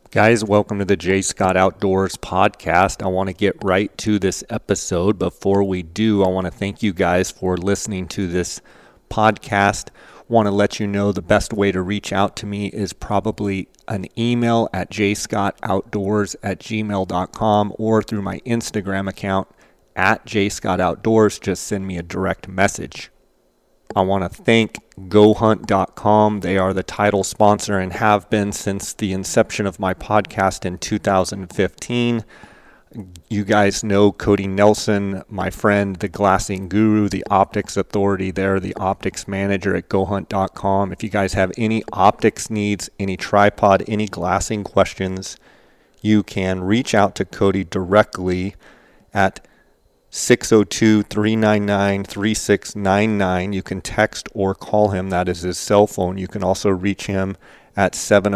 Guys, welcome to the J. Scott Outdoors podcast. I want to get right to this episode. Before we do, I want to thank you guys for listening to this podcast. Want to let you know the best way to reach out to me is probably an email at jscottoutdoors@gmail.com or through my Instagram account at jscottoutdoors. Just send me a direct message. I want to thank GoHunt.com. They are the title sponsor and have been since the inception of my podcast in 2015. You guys know Cody Nelson, my friend, the glassing guru, the optics authority there, the optics manager at GoHunt.com. If you guys have any optics needs, any tripod, any glassing questions, you can reach out to Cody directly at 602-399-3699. You can text or call him. That is his cell phone. You can also reach him at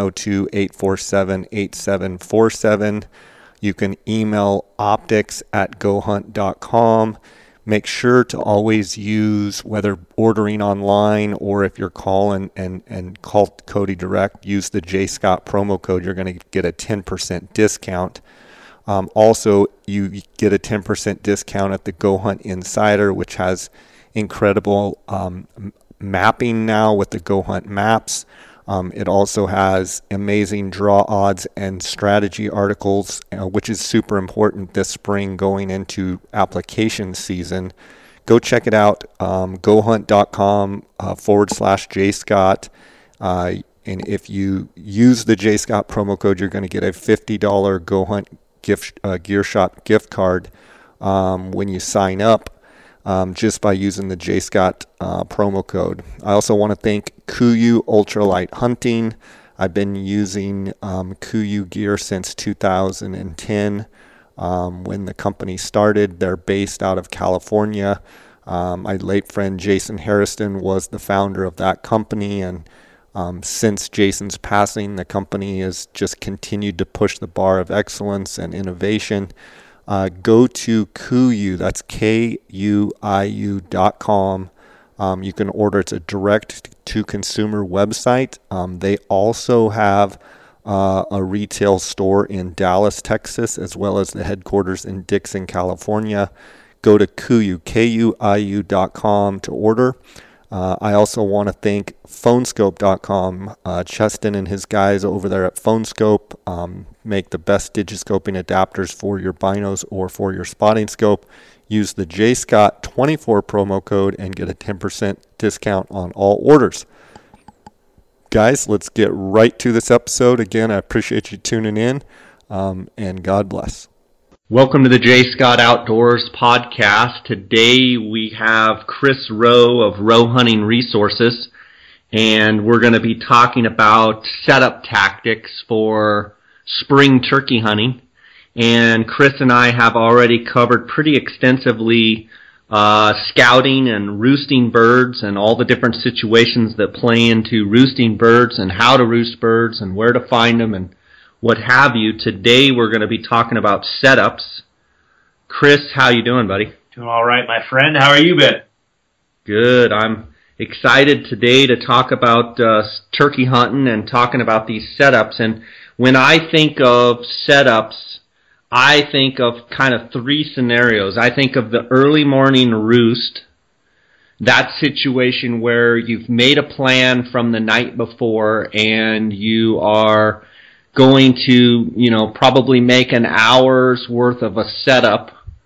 702-847-8747. You can email optics@gohunt.com. Make sure to always use, whether ordering online or if you're calling and call Cody direct, use the J. Scott promo code. You're going to get a 10% discount. Also, you get a 10% discount at the GoHunt Insider, which has incredible mapping now with the GoHunt maps. It also has amazing draw odds and strategy articles, which is super important this spring going into application season. Go check it out, gohunt.com /JScott. And if you use the J. Scott promo code, you're going to get a $50 GoHunt Gear Shop gift card when you sign up just by using the J. Scott promo code. I also want to thank KUIU Ultralight Hunting. I've been using KUIU gear since 2010 when the company started. They're based out of California. My late friend Jason Harrison was the founder of that company, and since Jason's passing, the company has just continued to push the bar of excellence and innovation. Go to KUIU, that's KUIU.com. You can order. It's a direct-to-consumer website. They also have a retail store in Dallas, Texas, as well as the headquarters in Dixon, California. Go to KUIU, KUIU.com to order. I also want to thank Phonescope.com. Cheston and his guys over there at Phonescope make the best digiscoping adapters for your binos or for your spotting scope. Use the JScott24 promo code and get a 10% discount on all orders. Guys, let's get right to this episode. Again, I appreciate you tuning in, and God bless. Welcome to the J. Scott Outdoors podcast. Today we have Chris Rowe of Rowe Hunting Resources, and we're going to be talking about setup tactics for spring turkey hunting. And Chris and I have already covered pretty extensively scouting and roosting birds and all the different situations that play into roosting birds and how to roost birds and where to find them and what have you. Today we're going to be talking about setups. Chris, how you doing, buddy? Doing all right, my friend. How are you been? Good. I'm excited today to talk about turkey hunting and talking about these setups. And when I think of setups, I think of kind of three scenarios. I think of the early morning roost, that situation where you've made a plan from the night before and you are going to, probably make an hour's worth of a setup,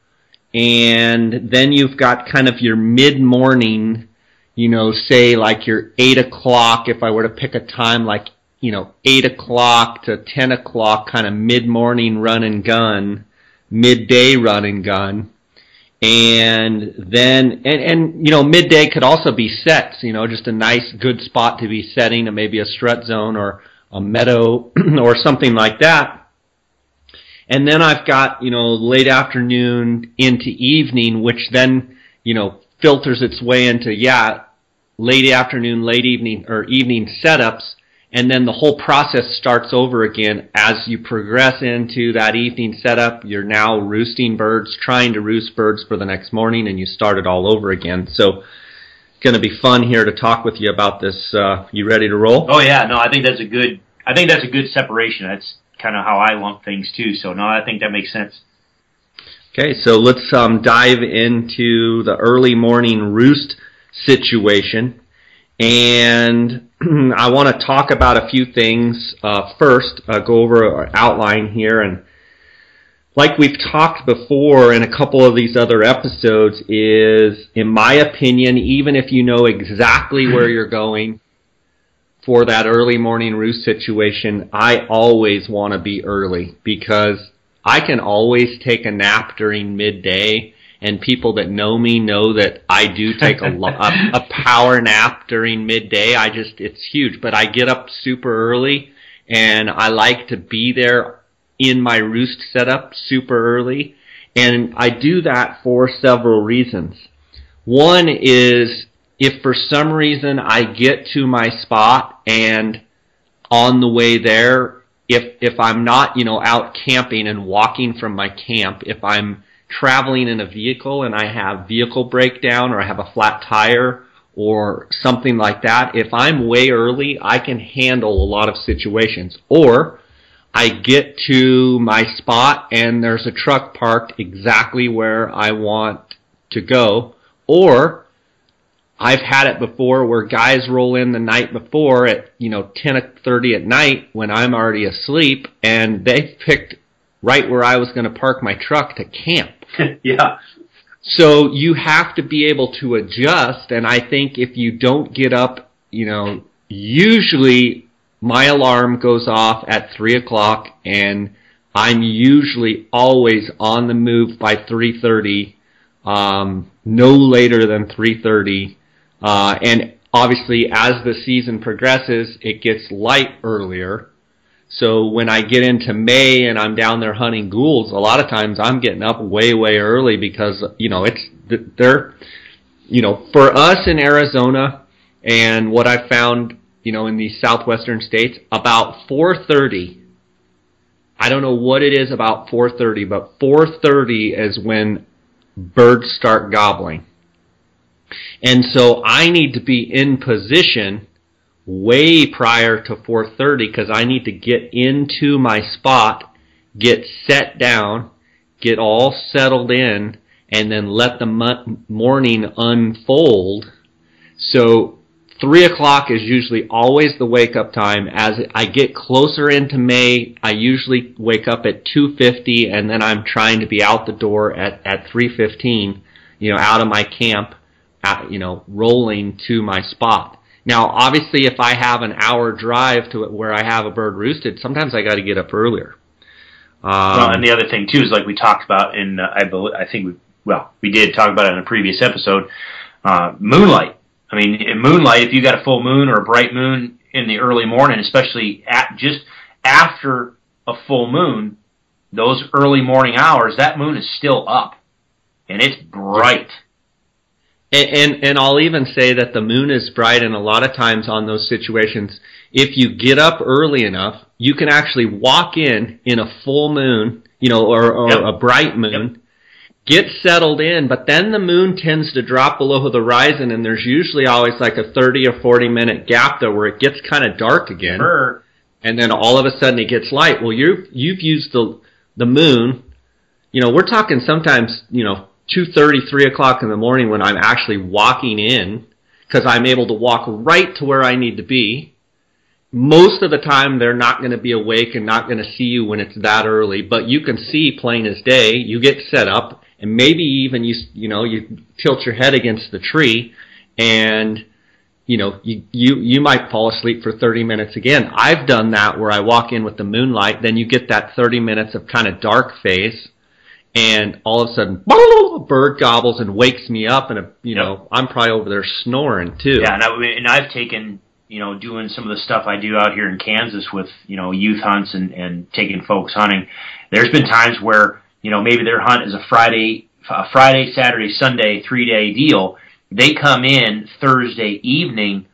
and then you've got kind of your mid-morning, say like your 8 o'clock, if I were to pick a time like, 8 o'clock to 10 o'clock kind of mid-morning run and gun, midday run and gun, and then, midday could also be sets, just a nice good spot to be setting, maybe a strut zone or a meadow or something like that. And then I've got, late afternoon into evening, which then, filters its way into, late afternoon, late evening, or evening setups. And then the whole process starts over again as you progress into that evening setup. You're now roosting birds, trying to roost birds for the next morning, and you start it all over again. So it's going to be fun here to talk with you about this. You ready to roll? Oh yeah, no, I think that's a good separation. kind of how I lump things too. So no, I think that makes sense. Okay, so let's dive into the early morning roost situation. And I want to talk about a few things first, go over our outline here. And like we've talked before in a couple of these other episodes is, in my opinion, even if you know exactly where you're going for that early morning roost situation, I always want to be early because I can always take a nap during midday, and people that know me know that I do take a power nap during midday. It's huge, but I get up super early, and I like to be there in my roost setup super early, and I do that for several reasons. One is, if for some reason I get to my spot and on the way there, if I'm not, out camping and walking from my camp, if I'm traveling in a vehicle and I have vehicle breakdown or I have a flat tire or something like that, if I'm way early, I can handle a lot of situations. Or I get to my spot and there's a truck parked exactly where I want to go. Or I've had it before where guys roll in the night before at 10:30 at night when I'm already asleep, and they picked right where I was going to park my truck to camp. Yeah. So you have to be able to adjust, and I think if you don't get up, usually my alarm goes off at 3 o'clock, and I'm usually always on the move by 3:30, no later than 3:30. And obviously, as the season progresses, it gets light earlier. So when I get into May and I'm down there hunting ghouls, a lot of times I'm getting up way, way early because, for us in Arizona and what I found, in these southwestern states, about 4:30, I don't know what it is about 4:30, but 4:30 is when birds start gobbling. And so I need to be in position way prior to 4:30 because I need to get into my spot, get set down, get all settled in, and then let the morning unfold. So 3 o'clock is usually always the wake-up time. As I get closer into May, I usually wake up at 2:50, and then I'm trying to be out the door at 3:15, out of my camp, rolling to my spot. Now, obviously, if I have an hour drive to where I have a bird roosted, sometimes I got to get up earlier. Well, and the other thing too is like we talked about in we did talk about it in a previous episode. Moonlight. I mean, in moonlight, if you got a full moon or a bright moon in the early morning, especially just after a full moon, those early morning hours, that moon is still up and it's bright. And I'll even say that the moon is bright, and a lot of times on those situations, if you get up early enough, you can actually walk in a full moon, or Yep. a bright moon, Yep. get settled in, but then the moon tends to drop below the horizon, and there's usually always like a 30 or 40 minute gap there where it gets kind of dark again, and then all of a sudden it gets light. Well, you've used the moon, we're talking sometimes, 2:30, 3 o'clock in the morning when I'm actually walking in, because I'm able to walk right to where I need to be. Most of the time, they're not going to be awake and not going to see you when it's that early, but you can see plain as day. You get set up, and maybe even you tilt your head against the tree, and you might fall asleep for 30 minutes again. I've done that where I walk in with the moonlight, then you get that 30 minutes of kind of dark phase. And all of a sudden, a bird gobbles and wakes me up, and I'm probably over there snoring too. Yeah, and I've taken, doing some of the stuff I do out here in Kansas with, youth hunts and taking folks hunting. There's been times where, maybe their hunt is a Friday, Saturday, Sunday, 3-day deal. They come in Thursday evening.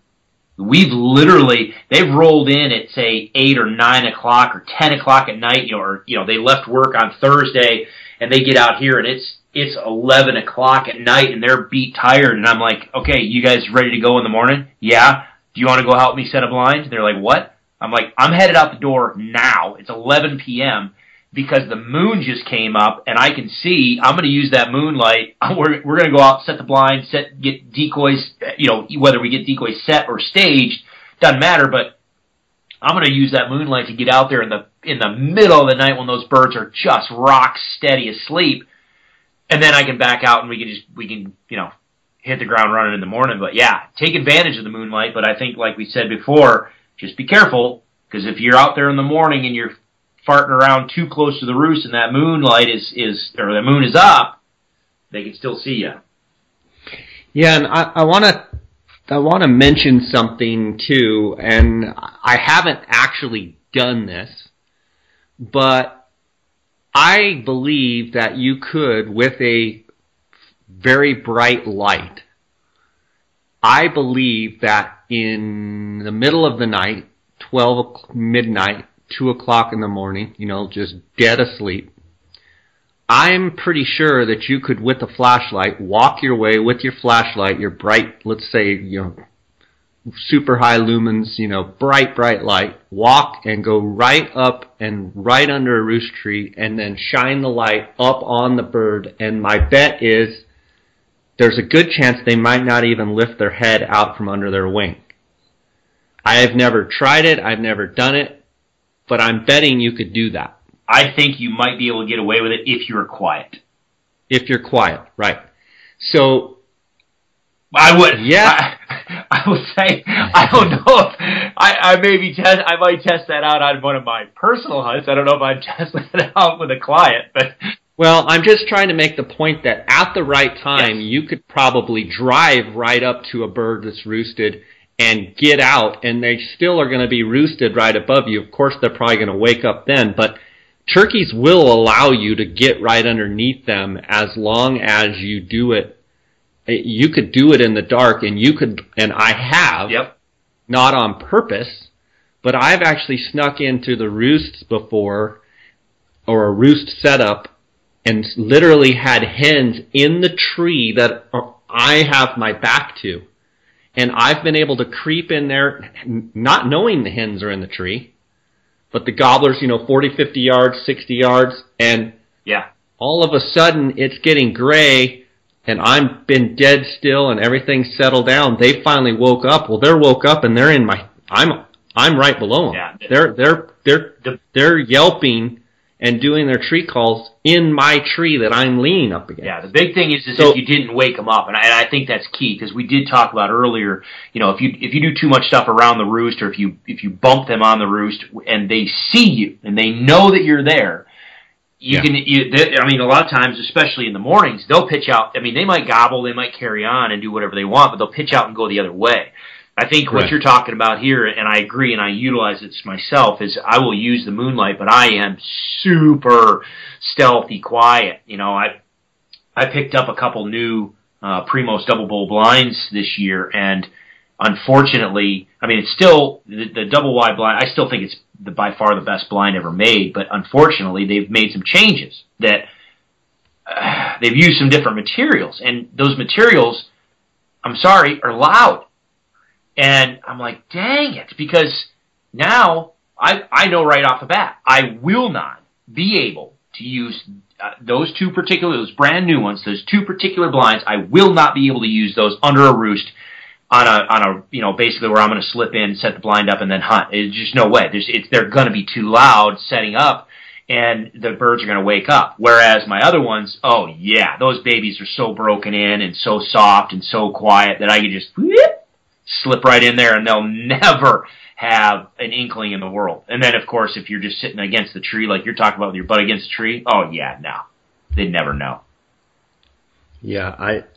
They've rolled in at say 8 or 9 o'clock or 10 o'clock at night, they left work on Thursday. And they get out here, and it's 11 o'clock at night, and they're beat tired. And I'm like, okay, you guys ready to go in the morning? Yeah. Do you want to go help me set a blind? They're like, what? I'm like, I'm headed out the door now. It's 11 p.m. because the moon just came up, and I can see I'm going to use that moonlight. We're going to go out, set the blind, get decoys, whether we get decoys set or staged, doesn't matter, but I'm going to use that moonlight to get out there in the middle of the night when those birds are just rock steady asleep, and then I can back out and we can hit the ground running in the morning. But yeah, take advantage of the moonlight, but I think, like we said before, just be careful, because if you're out there in the morning and you're farting around too close to the roost and that moonlight or the moon is up, they can still see you. Yeah, and I want to mention something too, and I haven't actually done this, but I believe that you could, with a very bright light, I believe that in the middle of the night, 12 midnight, 2 o'clock in the morning, just dead asleep, I'm pretty sure that you could, with a flashlight, walk your way with your flashlight, your bright, let's say, super high lumens, bright light, walk and go right up and right under a roost tree and then shine the light up on the bird. And my bet is there's a good chance they might not even lift their head out from under their wing. I have never tried it. I've never done it, but I'm betting you could do that. I think you might be able to get away with it if you're quiet. If you're quiet, right. So I would. Yeah. I would say, I don't know if I might test that out on one of my personal hunts. I don't know if I'd test that out with a client, but. Well, I'm just trying to make the point that at the right time, yes, you could probably drive right up to a bird that's roosted and get out, and they still are going to be roosted right above you. Of course, they're probably going to wake up then, but turkeys will allow you to get right underneath them as long as you do it. You could do it in the dark, and I have, yep, not on purpose, but I've actually snuck into the roosts before, or a roost setup, and literally had hens in the tree that I have my back to. And I've been able to creep in there, not knowing the hens are in the tree, but the gobblers, 40, 50 yards, 60 yards, and yeah, all of a sudden it's getting gray, and I've been dead still, and everything's settled down. They finally woke up. Well, they're woke up, and they're in I'm right below them. Yeah. They're yelping and doing their tree calls in my tree that I'm leaning up against. Yeah, the big thing is if you didn't wake them up, and I think that's key, because we did talk about earlier, if you do too much stuff around the roost, or if you bump them on the roost and they see you and they know that you're there, a lot of times, especially in the mornings, they'll pitch out. I mean, they might gobble, they might carry on and do whatever they want, but they'll pitch out and go the other way. I think what you're talking about here, and I agree, and I utilize it myself, is I will use the moonlight, but I am super stealthy quiet. I picked up a couple new Primos double bowl blinds this year, and unfortunately, it's still the double wide blind. I still think it's by far the best blind ever made, but unfortunately, they've made some changes that they've used some different materials, and those materials, I'm sorry, are loud. And I'm like, dang it, because now I know right off the bat, I will not be able to use those brand new ones, those two particular blinds. I will not be able to use those under a roost on a basically where I'm going to slip in, set the blind up, and then hunt. There's just no way. They're going to be too loud setting up, and the birds are going to wake up. Whereas my other ones, oh yeah, those babies are so broken in and so soft and so quiet that I can just slip right in there, and they'll never have an inkling in the world. And then, of course, if you're just sitting against the tree, like you're talking about with your butt against the tree, oh yeah, no, they'd never know. Yeah,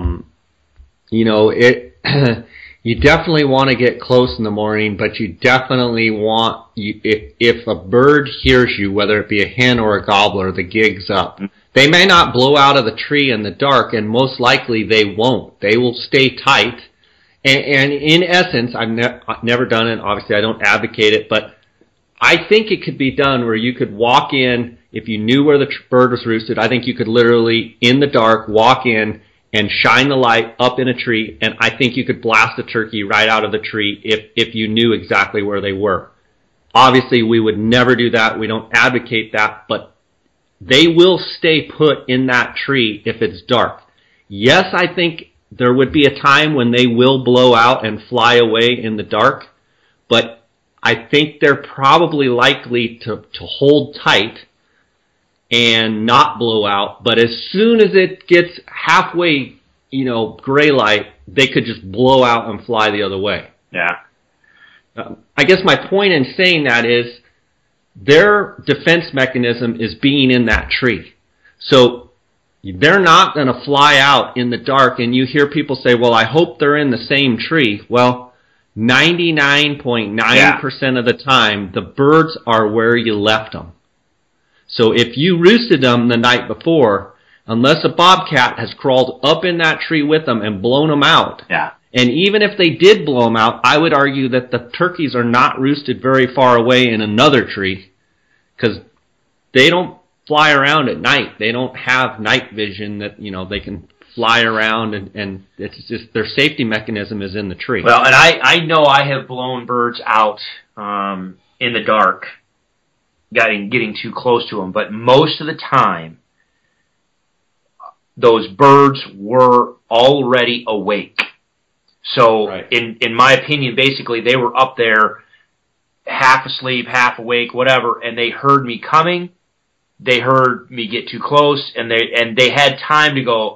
you definitely want to get close in the morning, but you definitely want, if a bird hears you, whether it be a hen or a gobbler, the gig's up. Mm-hmm. They may not blow out of the tree in the dark, and most likely they won't. They will stay tight. And in essence, I've never done it. Obviously, I don't advocate it, but I think it could be done where you could walk in, if you knew where the bird was roosted, I think you could literally, in the dark, walk in and shine the light up in a tree, and I think you could blast a turkey right out of the tree if you knew exactly where they were. Obviously, we would never do that. We don't advocate that, but they will stay put in that tree if it's dark. Yes, I think there would be a time when they will blow out and fly away in the dark, but I think they're probably likely to hold tight and not blow out. But as soon as it gets halfway, gray light, they could just blow out and fly the other way. Yeah. I guess my point in saying that is their defense mechanism is being in that tree. So they're not going to fly out in the dark, and you hear people say, well, I hope they're in the same tree. Well, 99.9% of the time, the birds are where you left them. So if you roosted them the night before, unless a bobcat has crawled up in that tree with them and blown them out, and even if they did blow them out, I would argue that the turkeys are not roosted very far away in another tree because they don't fly around at night. They don't have night vision that, they can fly around, and it's just their safety mechanism is in the tree. Well, and I know I have blown birds out in the dark, getting too close to them, but most of the time, those birds were already awake. So, right. in my opinion, basically, they were up there, half asleep, half awake, whatever, and they heard me coming. They heard me get too close, and they had time to go,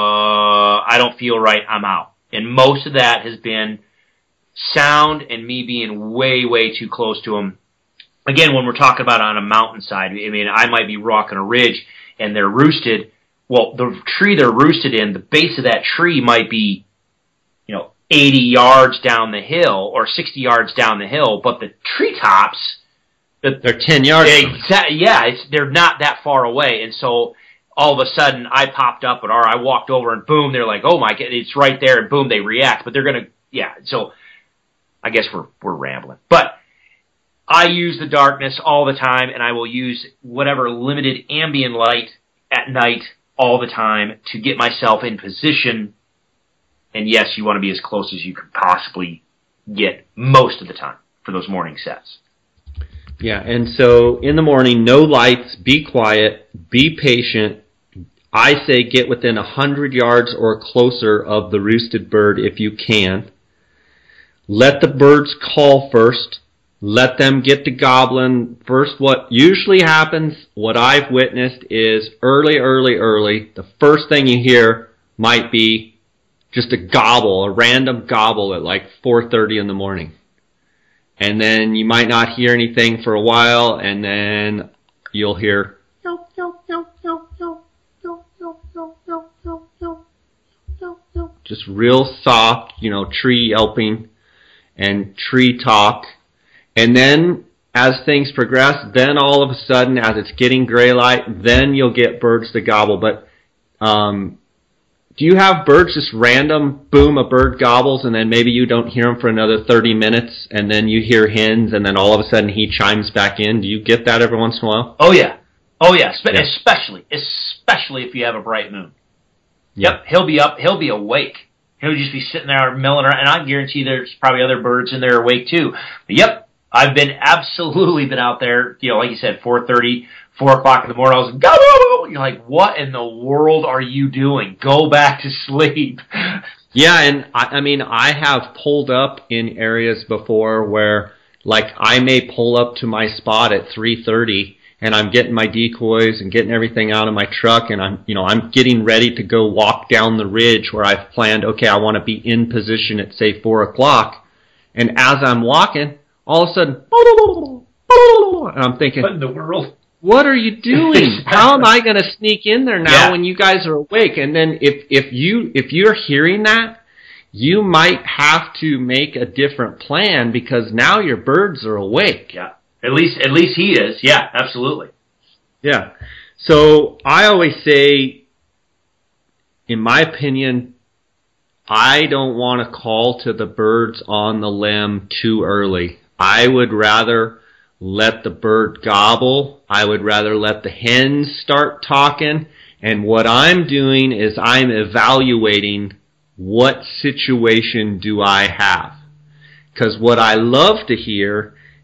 I don't feel right, I'm out. And most of that has been sound and me being way, way too close to them. Again, when we're talking about on a mountainside, I mean, I might be rocking a ridge, and they're roosted. Well, the tree they're roosted in, the base of that tree might be, 80 yards down the hill or 60 yards down the hill, but the treetops, they're 10 yards. They're not that far away, and so all of a sudden I popped up or I walked over and boom, they're like, oh my God, it's right there, and boom, they react. But they're gonna, So I guess we're rambling, but I use the darkness all the time, and I will use whatever limited ambient light at night all the time to get myself in position. And yes, you want to be as close as you could possibly get most of the time for those morning sets. Yeah, and so in the morning, no lights, be quiet, be patient. I say get within 100 yards or closer of the roosted bird if you can. Let the birds call first. Let them get to gobbling. First, what usually happens, what I've witnessed is early, the first thing you hear might be just a gobble, a random gobble at like 4:30 in the morning. And then you might not hear anything for a while, and then you'll hear just real soft, tree yelping and tree talk. And then as things progress, then all of a sudden, as it's getting gray light, then you'll get birds to gobble. But do you have birds just random, boom, a bird gobbles, and then maybe you don't hear him for another 30 minutes, and then you hear hens, and then all of a sudden he chimes back in? Do you get that every once in a while? Oh, yeah. Especially if you have a bright moon. Yeah. Yep, he'll be up, he'll be awake. He'll just be sitting there milling around, and I guarantee there's probably other birds in there awake too. But yep, I've absolutely been out there, like you said, 4:30, 4 o'clock in the morning. I was go. You're like, what in the world are you doing? Go back to sleep. Yeah, and I have pulled up in areas before where, like, I may pull up to my spot at 3:30, and I'm getting my decoys and getting everything out of my truck, and I'm getting ready to go walk down the ridge where I've planned. Okay, I want to be in position at say 4 o'clock, and as I'm walking, all of a sudden, and I'm thinking, what in the world? What are you doing? How am I going to sneak in there now when you guys are awake? And then if you're hearing that, you might have to make a different plan because now your birds are awake. Yeah. At least he is. Yeah, absolutely. Yeah. So I always say, in my opinion, I don't want to call to the birds on the limb too early. I would rather let the bird gobble. I would rather let the hens start talking. And what I'm doing is I'm evaluating what situation do I have. Because what I love to hear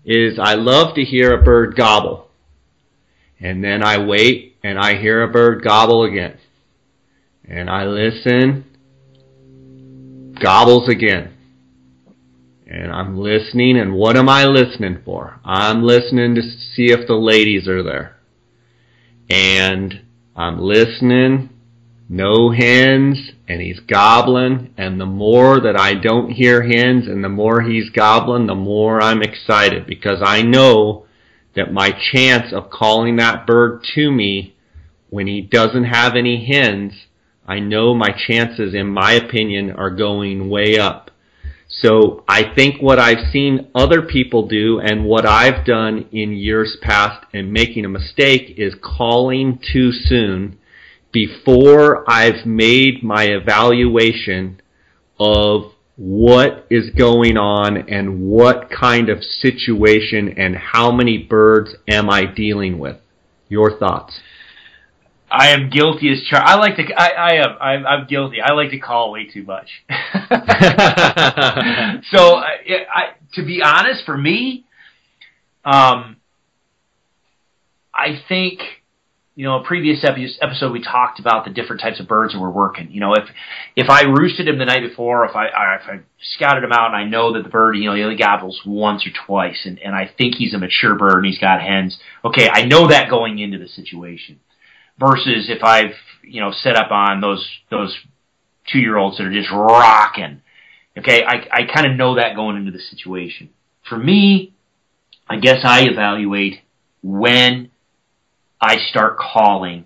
is I love to hear a bird gobble. And then I wait and I hear a bird gobble again. And I listen, gobbles again. And I'm listening, and what am I listening for? I'm listening to see if the ladies are there. And I'm listening, no hens, and he's gobbling, and the more that I don't hear hens and the more he's gobbling, the more I'm excited, because I know that my chance of calling that bird to me when he doesn't have any hens, I know my chances, in my opinion, are going way up. So I think what I've seen other people do and what I've done in years past and making a mistake is calling too soon before I've made my evaluation of what is going on and what kind of situation and how many birds am I dealing with. Your thoughts? I am guilty as charged. I'm guilty. I like to call way too much. So, to be honest, for me, I think, a previous episode we talked about the different types of birds that we're working. If I roosted him the night before, if I scouted him out and I know that the bird, he only gobbles once or twice, and I think he's a mature bird and he's got hens. Okay, I know that going into the situation. Versus if I've, set up on those 2-year-olds that are just rocking. Okay, I kind of know that going into the situation. For me, I guess I evaluate when I start calling.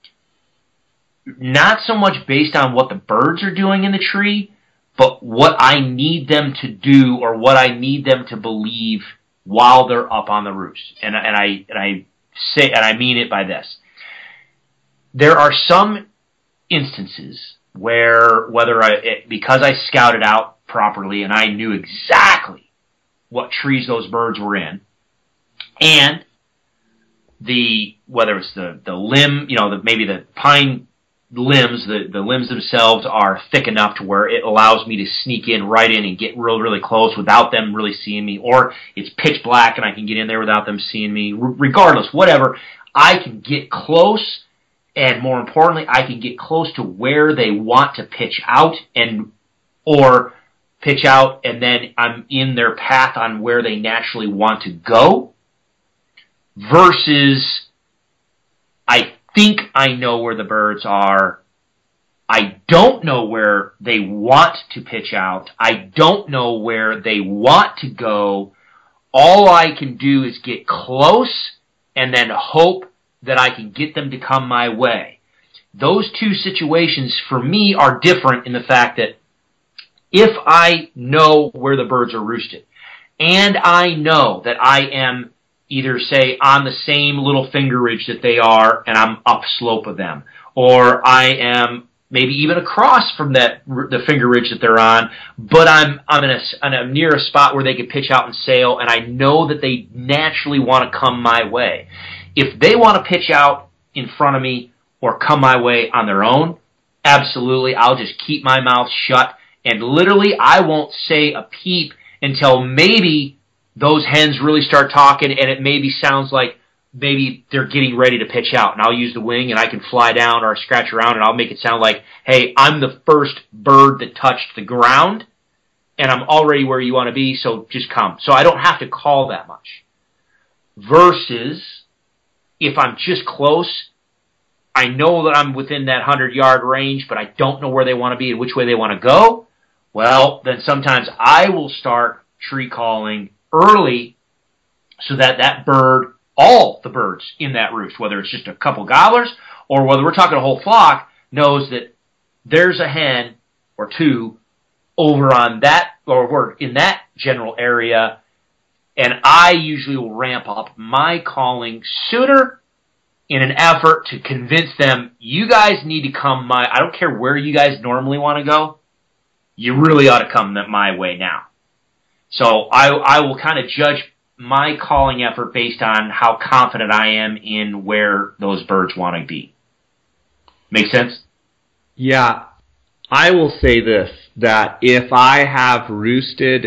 Not so much based on what the birds are doing in the tree, but what I need them to do or what I need them to believe while they're up on the roost. And I mean it by this. There are some instances where, because I scouted out properly and I knew exactly what trees those birds were in, and whether it's the limb, maybe the pine limbs, the limbs themselves are thick enough to where it allows me to sneak in right in and get really close without them really seeing me, or it's pitch black and I can get in there without them seeing me. Regardless, whatever, I can get close. And more importantly, I can get close to where they want to pitch out or pitch out, and then I'm in their path on where they naturally want to go, versus I think I know where the birds are. I don't know where they want to pitch out. I don't know where they want to go. All I can do is get close and then hope that I can get them to come my way. Those two situations for me are different in the fact that if I know where the birds are roosted, and I know that I am either, say, on the same little finger ridge that they are and I'm upslope of them, or I am maybe even across from the finger ridge that they're on, but I'm near a spot where they can pitch out and sail, and I know that they naturally want to come my way. If they want to pitch out in front of me or come my way on their own, absolutely, I'll just keep my mouth shut, and literally I won't say a peep until maybe those hens really start talking and it maybe sounds like maybe they're getting ready to pitch out, and I'll use the wing and I can fly down or scratch around and I'll make it sound like, hey, I'm the first bird that touched the ground and I'm already where you want to be, so just come. So I don't have to call that much. Versus if I'm just close, I know that I'm within that 100-yard range, but I don't know where they want to be and which way they want to go. Well, then sometimes I will start tree calling early so that bird, all the birds in that roost, whether it's just a couple gobblers or whether we're talking a whole flock, knows that there's a hen or two over on that, or we're in that general area. And I usually will ramp up my calling sooner in an effort to convince them, you guys need to come I don't care where you guys normally want to go, you really ought to come my way now. So I will kind of judge my calling effort based on how confident I am in where those birds want to be. Make sense? Yeah. I will say this, that if I have roosted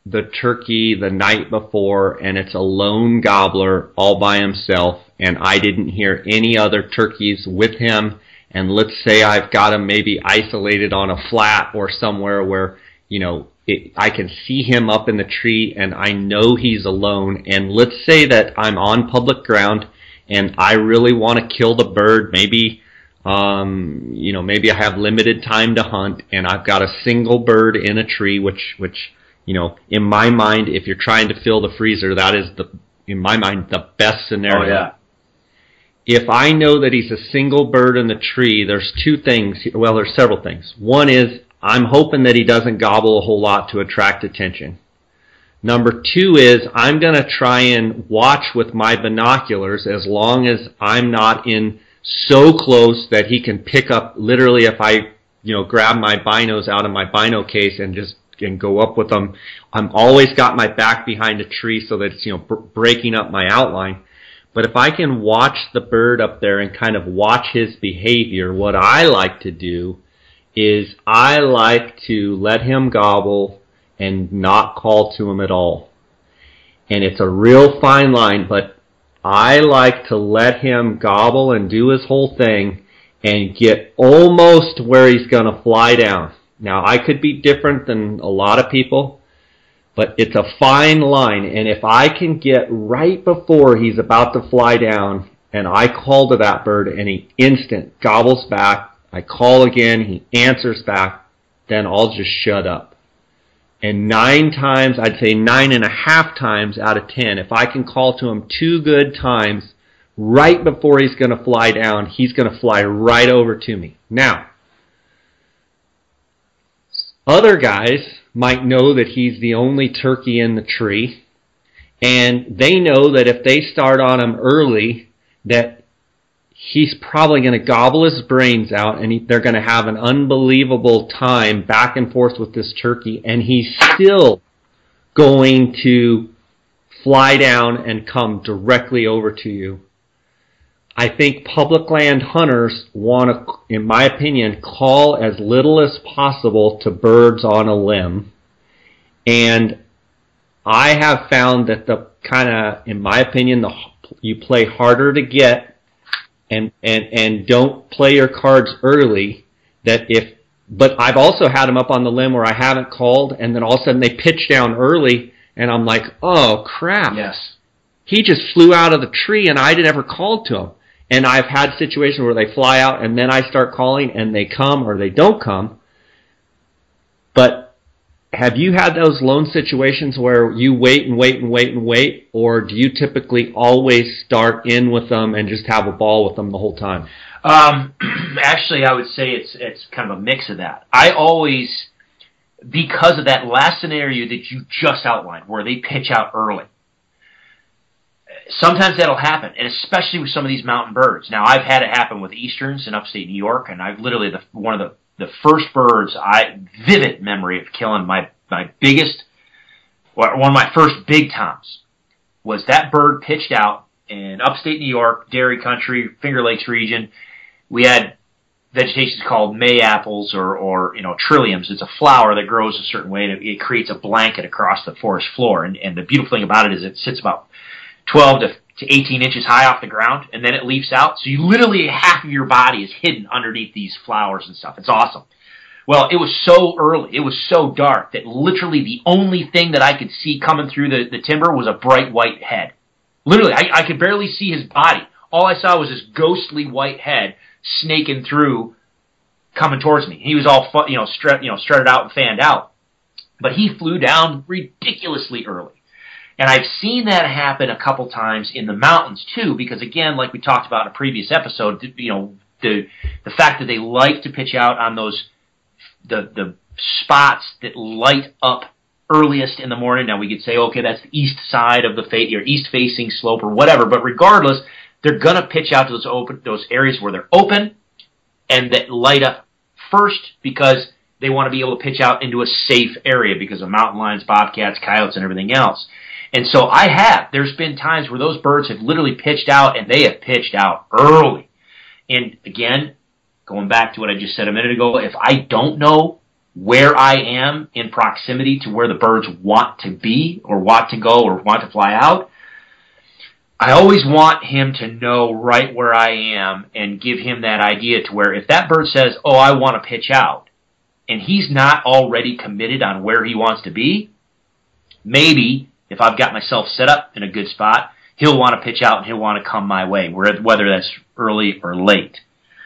the turkey the night before and it's a lone gobbler all by himself and I didn't hear any other turkeys with him, and let's say I've got him maybe isolated on a flat or somewhere where, I can see him up in the tree and I know he's alone, and let's say that I'm on public ground and I really want to kill the bird, maybe maybe I have limited time to hunt and I've got a single bird in a tree, which in my mind, if you're trying to fill the freezer, that is in my mind, the best scenario. Oh, yeah. If I know that he's a single bird in the tree, there's two things. Well, there's several things. One is I'm hoping that he doesn't gobble a whole lot to attract attention. Number two is I'm going to try and watch with my binoculars as long as I'm not in so close that he can pick up, literally if I, grab my binos out of my bino case and go up with them. I'm always got my back behind a tree so that it's, breaking up my outline. But if I can watch the bird up there and kind of watch his behavior, what I like to do is I like to let him gobble and not call to him at all. And it's a real fine line, but I like to let him gobble and do his whole thing and get almost where he's going to fly down. Now, I could be different than a lot of people, but it's a fine line, and if I can get right before he's about to fly down, and I call to that bird, and he instant gobbles back, I call again, he answers back, then I'll just shut up. And 9 times, I'd say 9.5 times out of 10, if I can call to him 2 good times, right before he's going to fly down, he's going to fly right over to me. Now, other guys might know that he's the only turkey in the tree, and they know that if they start on him early, that he's probably going to gobble his brains out, and they're going to have an unbelievable time back and forth with this turkey, and he's still going to fly down and come directly over to you. I think public land hunters want to, in my opinion, call as little as possible to birds on a limb. And I have found that the kind of, in my opinion, you play harder to get and don't play your cards early. But I've also had them up on the limb where I haven't called, and then all of a sudden they pitch down early, and I'm like, oh crap. Yes. He just flew out of the tree and I never called to him. And I've had situations where they fly out and then I start calling and they come or they don't come. But have you had those lone situations where you wait and wait and wait and wait, or do you typically always start in with them and just have a ball with them the whole time? Actually, I would say it's kind of a mix of that. I always, because of that last scenario that you just outlined, where they pitch out early, sometimes that'll happen, and especially with some of these mountain birds. Now, I've had it happen with easterns in upstate New York, and I've literally, one of the first birds, vivid memory of killing my biggest, one of my first big toms, was that bird pitched out in upstate New York, dairy country, Finger Lakes region. We had vegetation called mayaples or trilliums. It's a flower that grows a certain way, and it creates a blanket across the forest floor. And the beautiful thing about it is it sits about 12 to 18 inches high off the ground, and then it leaps out. So you literally, half of your body is hidden underneath these flowers and stuff. It's awesome. Well, it was so early, it was so dark, that literally the only thing that I could see coming through the timber was a bright white head. Literally, I could barely see his body. All I saw was this ghostly white head snaking through, coming towards me. He was all strutted out and fanned out. But he flew down ridiculously early. And I've seen that happen a couple times in the mountains too, because again, like we talked about in a previous episode, the fact that they like to pitch out on those the spots that light up earliest in the morning. Now we could say, okay, that's the east side of your east facing slope or whatever, but regardless, they're gonna pitch out to those areas where they're open and that light up first, because they want to be able to pitch out into a safe area because of mountain lions, bobcats, coyotes, and everything else. And so there's been times where those birds have literally pitched out, and they have pitched out early. And again, going back to what I just said a minute ago, if I don't know where I am in proximity to where the birds want to be or want to go or want to fly out, I always want him to know right where I am and give him that idea to where if that bird says, oh, I want to pitch out, and he's not already committed on where he wants to be, maybe if I've got myself set up in a good spot, he'll want to pitch out and he'll want to come my way, whether that's early or late.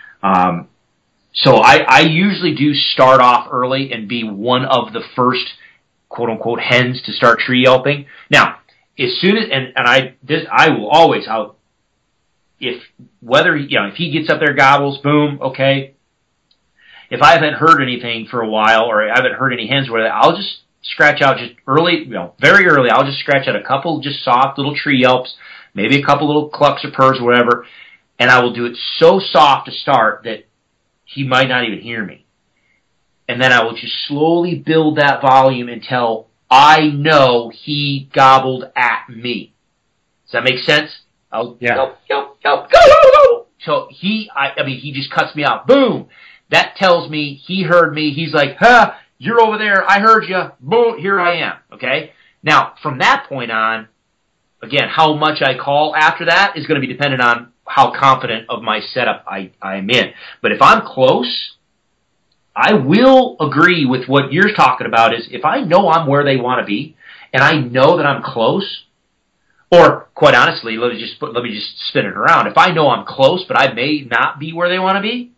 So I usually do start off early and be one of the first quote-unquote hens to start tree yelping. Now, as soon as, I will always, if he gets up there, gobbles, boom, okay. If I haven't heard anything for a while, or I haven't heard any hens, I'll just scratch out just early, very early. I'll just scratch out a couple just soft little tree yelps, maybe a couple little clucks or purrs or whatever, and I will do it so soft to start that he might not even hear me. And then I will just slowly build that volume until I know he gobbled at me. Does that make sense? I'll go. So he just cuts me off. Boom! That tells me he heard me. He's like, you're over there. I heard you. Boom! Here I am. Okay? Now, from that point on, again, how much I call after that is going to be dependent on how confident of my setup I'm in. But if I'm close, I will agree with what you're talking about is if I know I'm where they want to be and I know that I'm close, or quite honestly, let me just spin it around. If I know I'm close but I may not be where they want to be,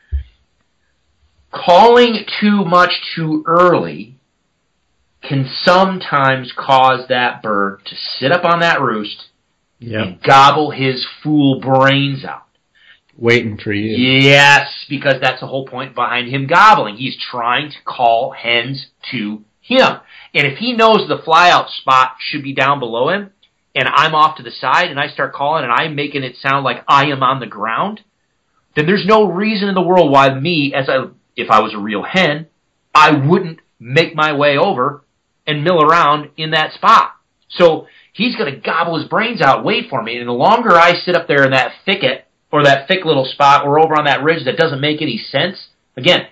calling too much too early can sometimes cause that bird to sit up on that roost and gobble his fool brains out. Waiting for you. Yes, because that's the whole point behind him gobbling. He's trying to call hens to him. And if he knows the fly-out spot should be down below him, and I'm off to the side, and I start calling, and I'm making it sound like I am on the ground, then there's no reason in the world why if I was a real hen, I wouldn't make my way over and mill around in that spot. So he's going to gobble his brains out, wait for me, and the longer I sit up there in that thicket, or that thick little spot, or over on that ridge that doesn't make any sense. Again,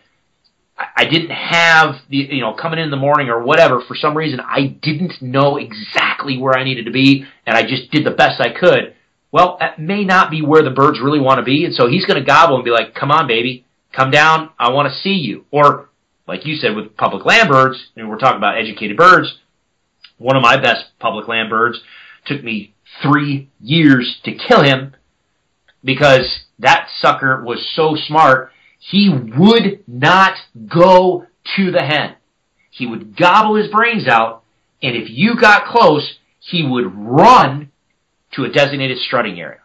I didn't have coming in the morning or whatever, for some reason, I didn't know exactly where I needed to be, and I just did the best I could. Well, that may not be where the birds really want to be, and so he's going to gobble and be like, come on, baby, come down, I want to see you. Or, like you said, with public land birds, and we're talking about educated birds, one of my best public land birds took me 3 years to kill him, because that sucker was so smart, he would not go to the hen. He would gobble his brains out, and if you got close, he would run to a designated strutting area.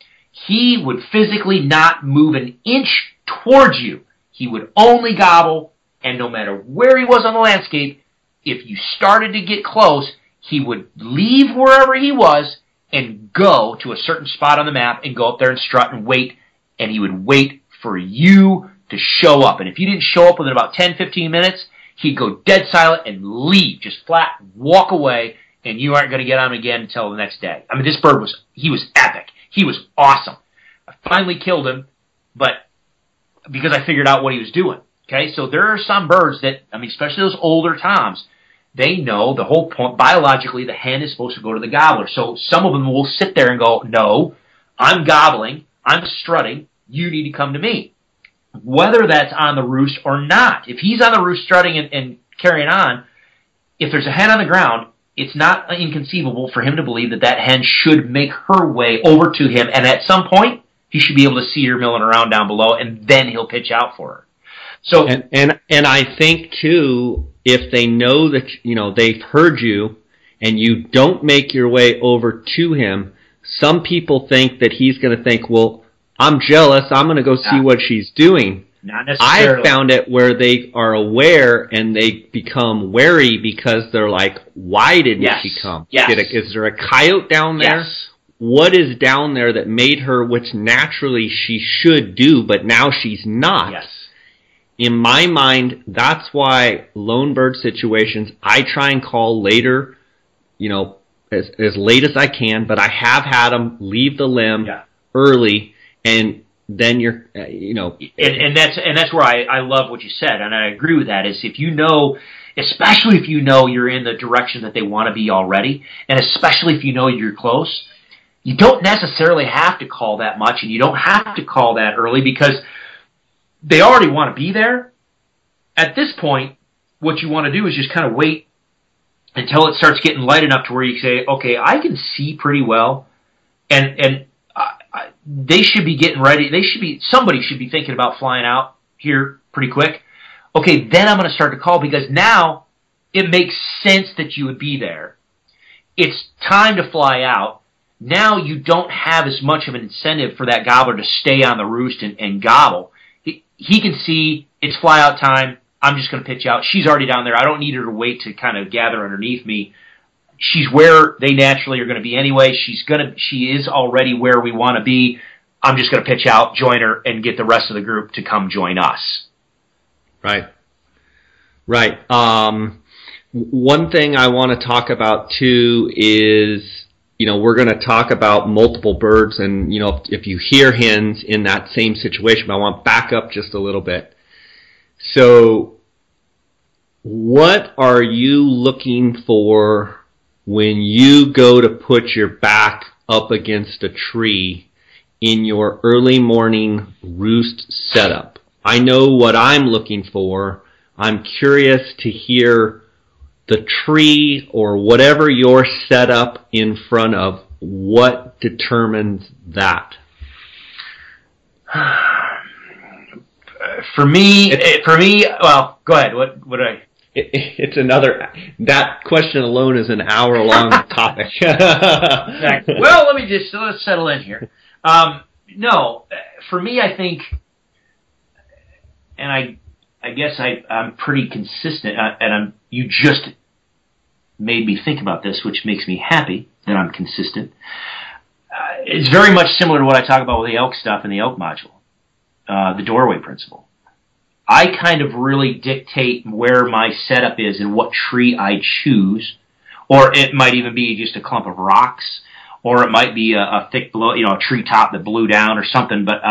He would physically not move an inch towards you. He would only gobble, and no matter where he was on the landscape, if you started to get close, he would leave wherever he was and go to a certain spot on the map and go up there and strut and wait, and he would wait for you to show up. And if you didn't show up within about 10, 15 minutes, he'd go dead silent and leave, just flat, walk away, and you aren't going to get on him again until the next day. I mean, this bird was epic. He was awesome. I finally killed him, but because I figured out what he was doing. Okay, so there are some birds that, especially those older toms, they know the whole point, biologically, the hen is supposed to go to the gobbler. So some of them will sit there and go, no, I'm gobbling, I'm strutting, you need to come to me. Whether that's on the roost or not. If he's on the roost strutting and carrying on, if there's a hen on the ground, it's not inconceivable for him to believe that that hen should make her way over to him, and at some point, he should be able to see her milling around down below, and then he'll pitch out for her. So, and I think too, if they know that they've heard you, and you don't make your way over to him, some people think that he's going to think, well, I'm jealous, I'm going to go see what she's doing. Not necessarily. I found it where they are aware and they become wary because they're like, why did she come? Yes. Is there a coyote down there? Yes. What is down there that made her, which naturally she should do, but now she's not? Yes. In my mind, that's why lone bird situations, I try and call later, as late as I can, but I have had them leave the limb early, and then you're, and that's where I love what you said, and I agree with that. Is if you know, especially if you know you're in the direction that they want to be already, and especially if you know you're close, you don't necessarily have to call that much, and you don't have to call that early because they already want to be there. At this point, what you want to do is just kind of wait until it starts getting light enough to where you say, okay, I can see pretty well, and they should be getting ready. Somebody should be thinking about flying out here pretty quick. Okay, then I'm going to start to call because now it makes sense that you would be there. It's time to fly out. Now you don't have as much of an incentive for that gobbler to stay on the roost and gobble. He can see it's fly out time. I'm just going to pitch out. She's already down there. I don't need her to wait to kind of gather underneath me. She's where they naturally are going to be anyway. She is already where we want to be. I'm just going to pitch out, join her, and get the rest of the group to come join us. Right. One thing I want to talk about too is, we're going to talk about multiple birds, and if you hear hens in that same situation, but I want to back up just a little bit. So, what are you looking for when you go to put your back up against a tree in your early morning roost setup? I know what I'm looking for. I'm curious to hear the tree or whatever you're set up in front of. What determines that? For me, well, go ahead. What did I? It's that question alone is an hour-long topic. Exactly. Well, let's settle in here. No, for me, I think, and I guess I'm pretty consistent, and you just made me think about this, which makes me happy that I'm consistent. It's very much similar to what I talk about with the elk stuff and the elk module, the doorway principle. I kind of really dictate where my setup is and what tree I choose, or it might even be just a clump of rocks, or it might be a thick, a tree top that blew down or something. But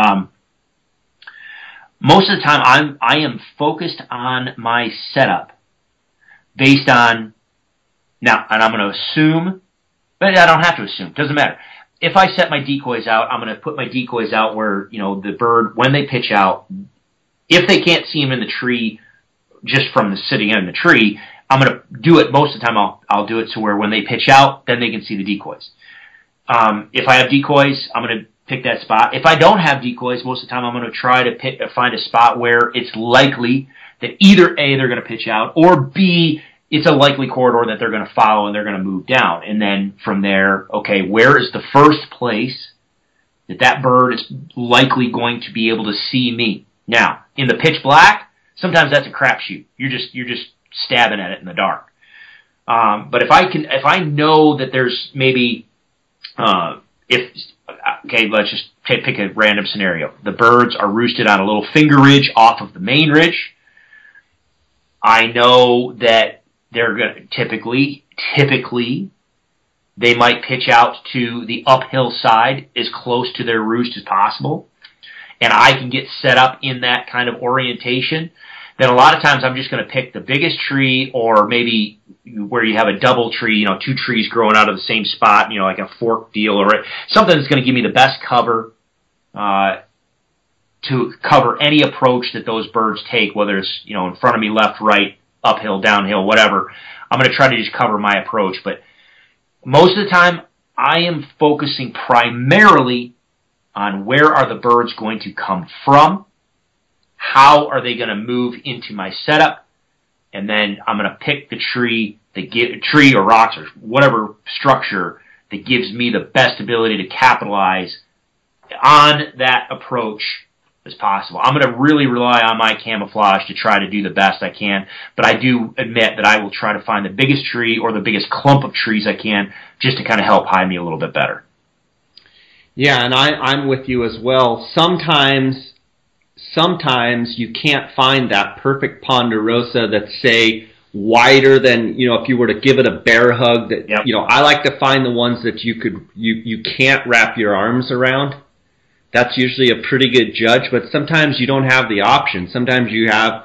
most of the time, I am focused on my setup based on now, and I'm going to assume, but I don't have to assume. Doesn't matter. If I set my decoys out, I'm going to put my decoys out where the bird, when they pitch out. If they can't see him in the tree, just from the sitting in the tree, I'm going to do it most of the time. I'll do it so where when they pitch out, then they can see the decoys. If I have decoys, I'm going to pick that spot. If I don't have decoys, most of the time I'm going to try to find a spot where it's likely that either A, they're going to pitch out, or B, it's a likely corridor that they're going to follow and they're going to move down. And then from there, okay, where is the first place that bird is likely going to be able to see me? Now, in the pitch black, sometimes that's a crapshoot. You're just stabbing at it in the dark. But if I know that there's maybe, let's just pick a random scenario. The birds are roosted on a little finger ridge off of the main ridge. I know that they're going to typically, they might pitch out to the uphill side as close to their roost as possible. And I can get set up in that kind of orientation, then a lot of times I'm just going to pick the biggest tree, or maybe where you have a double tree, two trees growing out of the same spot, like a fork deal, or something that's going to give me the best cover to cover any approach that those birds take, whether it's, in front of me, left, right, uphill, downhill, whatever. I'm going to try to just cover my approach. But most of the time, I am focusing primarily on where are the birds going to come from, how are they going to move into my setup, and then I'm going to pick the tree or rocks or whatever structure that gives me the best ability to capitalize on that approach as possible. I'm going to really rely on my camouflage to try to do the best I can, but I do admit that I will try to find the biggest tree or the biggest clump of trees I can just to kind of help hide me a little bit better. Yeah, and I'm with you as well. Sometimes you can't find that perfect ponderosa that's, say, wider than, if you were to give it a bear hug. That yep. I like to find the ones that you can't wrap your arms around. that's usually a pretty good judge, but sometimes you don't have the option. Sometimes you have,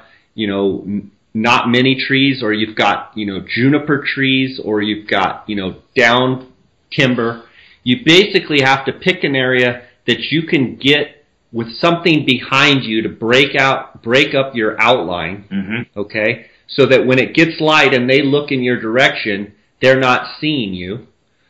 not many trees, or you've got, juniper trees, or you've got, down timber. You basically have to pick an area that you can get with something behind you to break up your outline, okay? So that when it gets light and they look in your direction, they're not seeing you.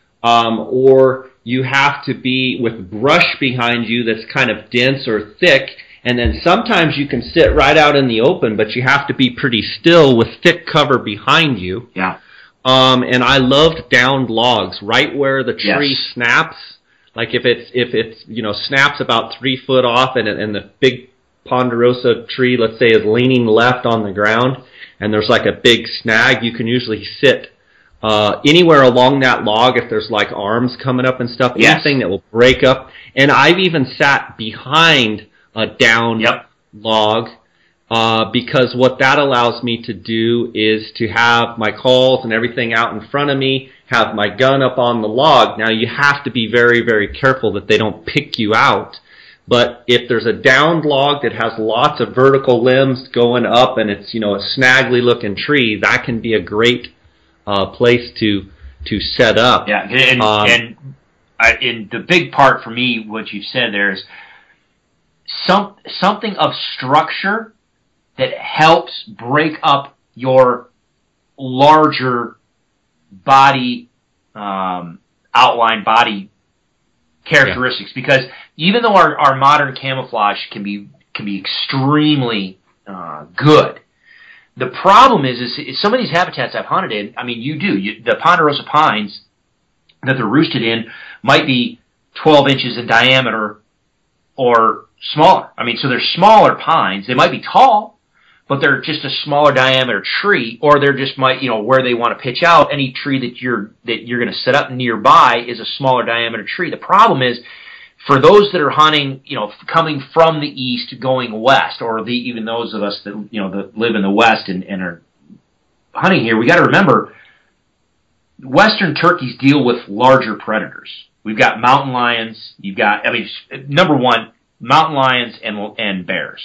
Or you have to be with brush behind you that's kind of dense or thick, and then sometimes you can sit right out in the open, but you have to be pretty still with thick cover behind you. Yeah. And I loved downed logs, right where the tree snaps. Like if it's snaps about 3 foot off, and the big ponderosa tree, let's say, is leaning left on the ground, and there's like a big snag, you can usually sit anywhere along that log if there's like arms coming up and stuff, anything that will break up. And I've even sat behind a downed log, because what that allows me to do is to have my calls and everything out in front of me, have my gun up on the log. Now you have to be very, very careful that they don't pick you out. But if there's a downed log that has lots of vertical limbs going up and it's, a snaggly looking tree, that can be a great place to set up. Yeah, and the big part for me, what you've said there is something of structure that helps break up your larger body outline, body characteristics. Because even though our modern camouflage can be extremely good, the problem is some of these habitats I've hunted in, the ponderosa pines that they're roosted in might be 12 inches in diameter or smaller. So they're smaller pines. They might be tall, but they're just a smaller diameter tree, or they're just where they want to pitch out. Any tree that you're going to set up nearby is a smaller diameter tree. The problem is, for those that are hunting, coming from the east going west, or even those of us that that live in the west and are hunting here, we got to remember, western turkeys deal with larger predators. We've got mountain lions. You've got, number one, mountain lions and bears.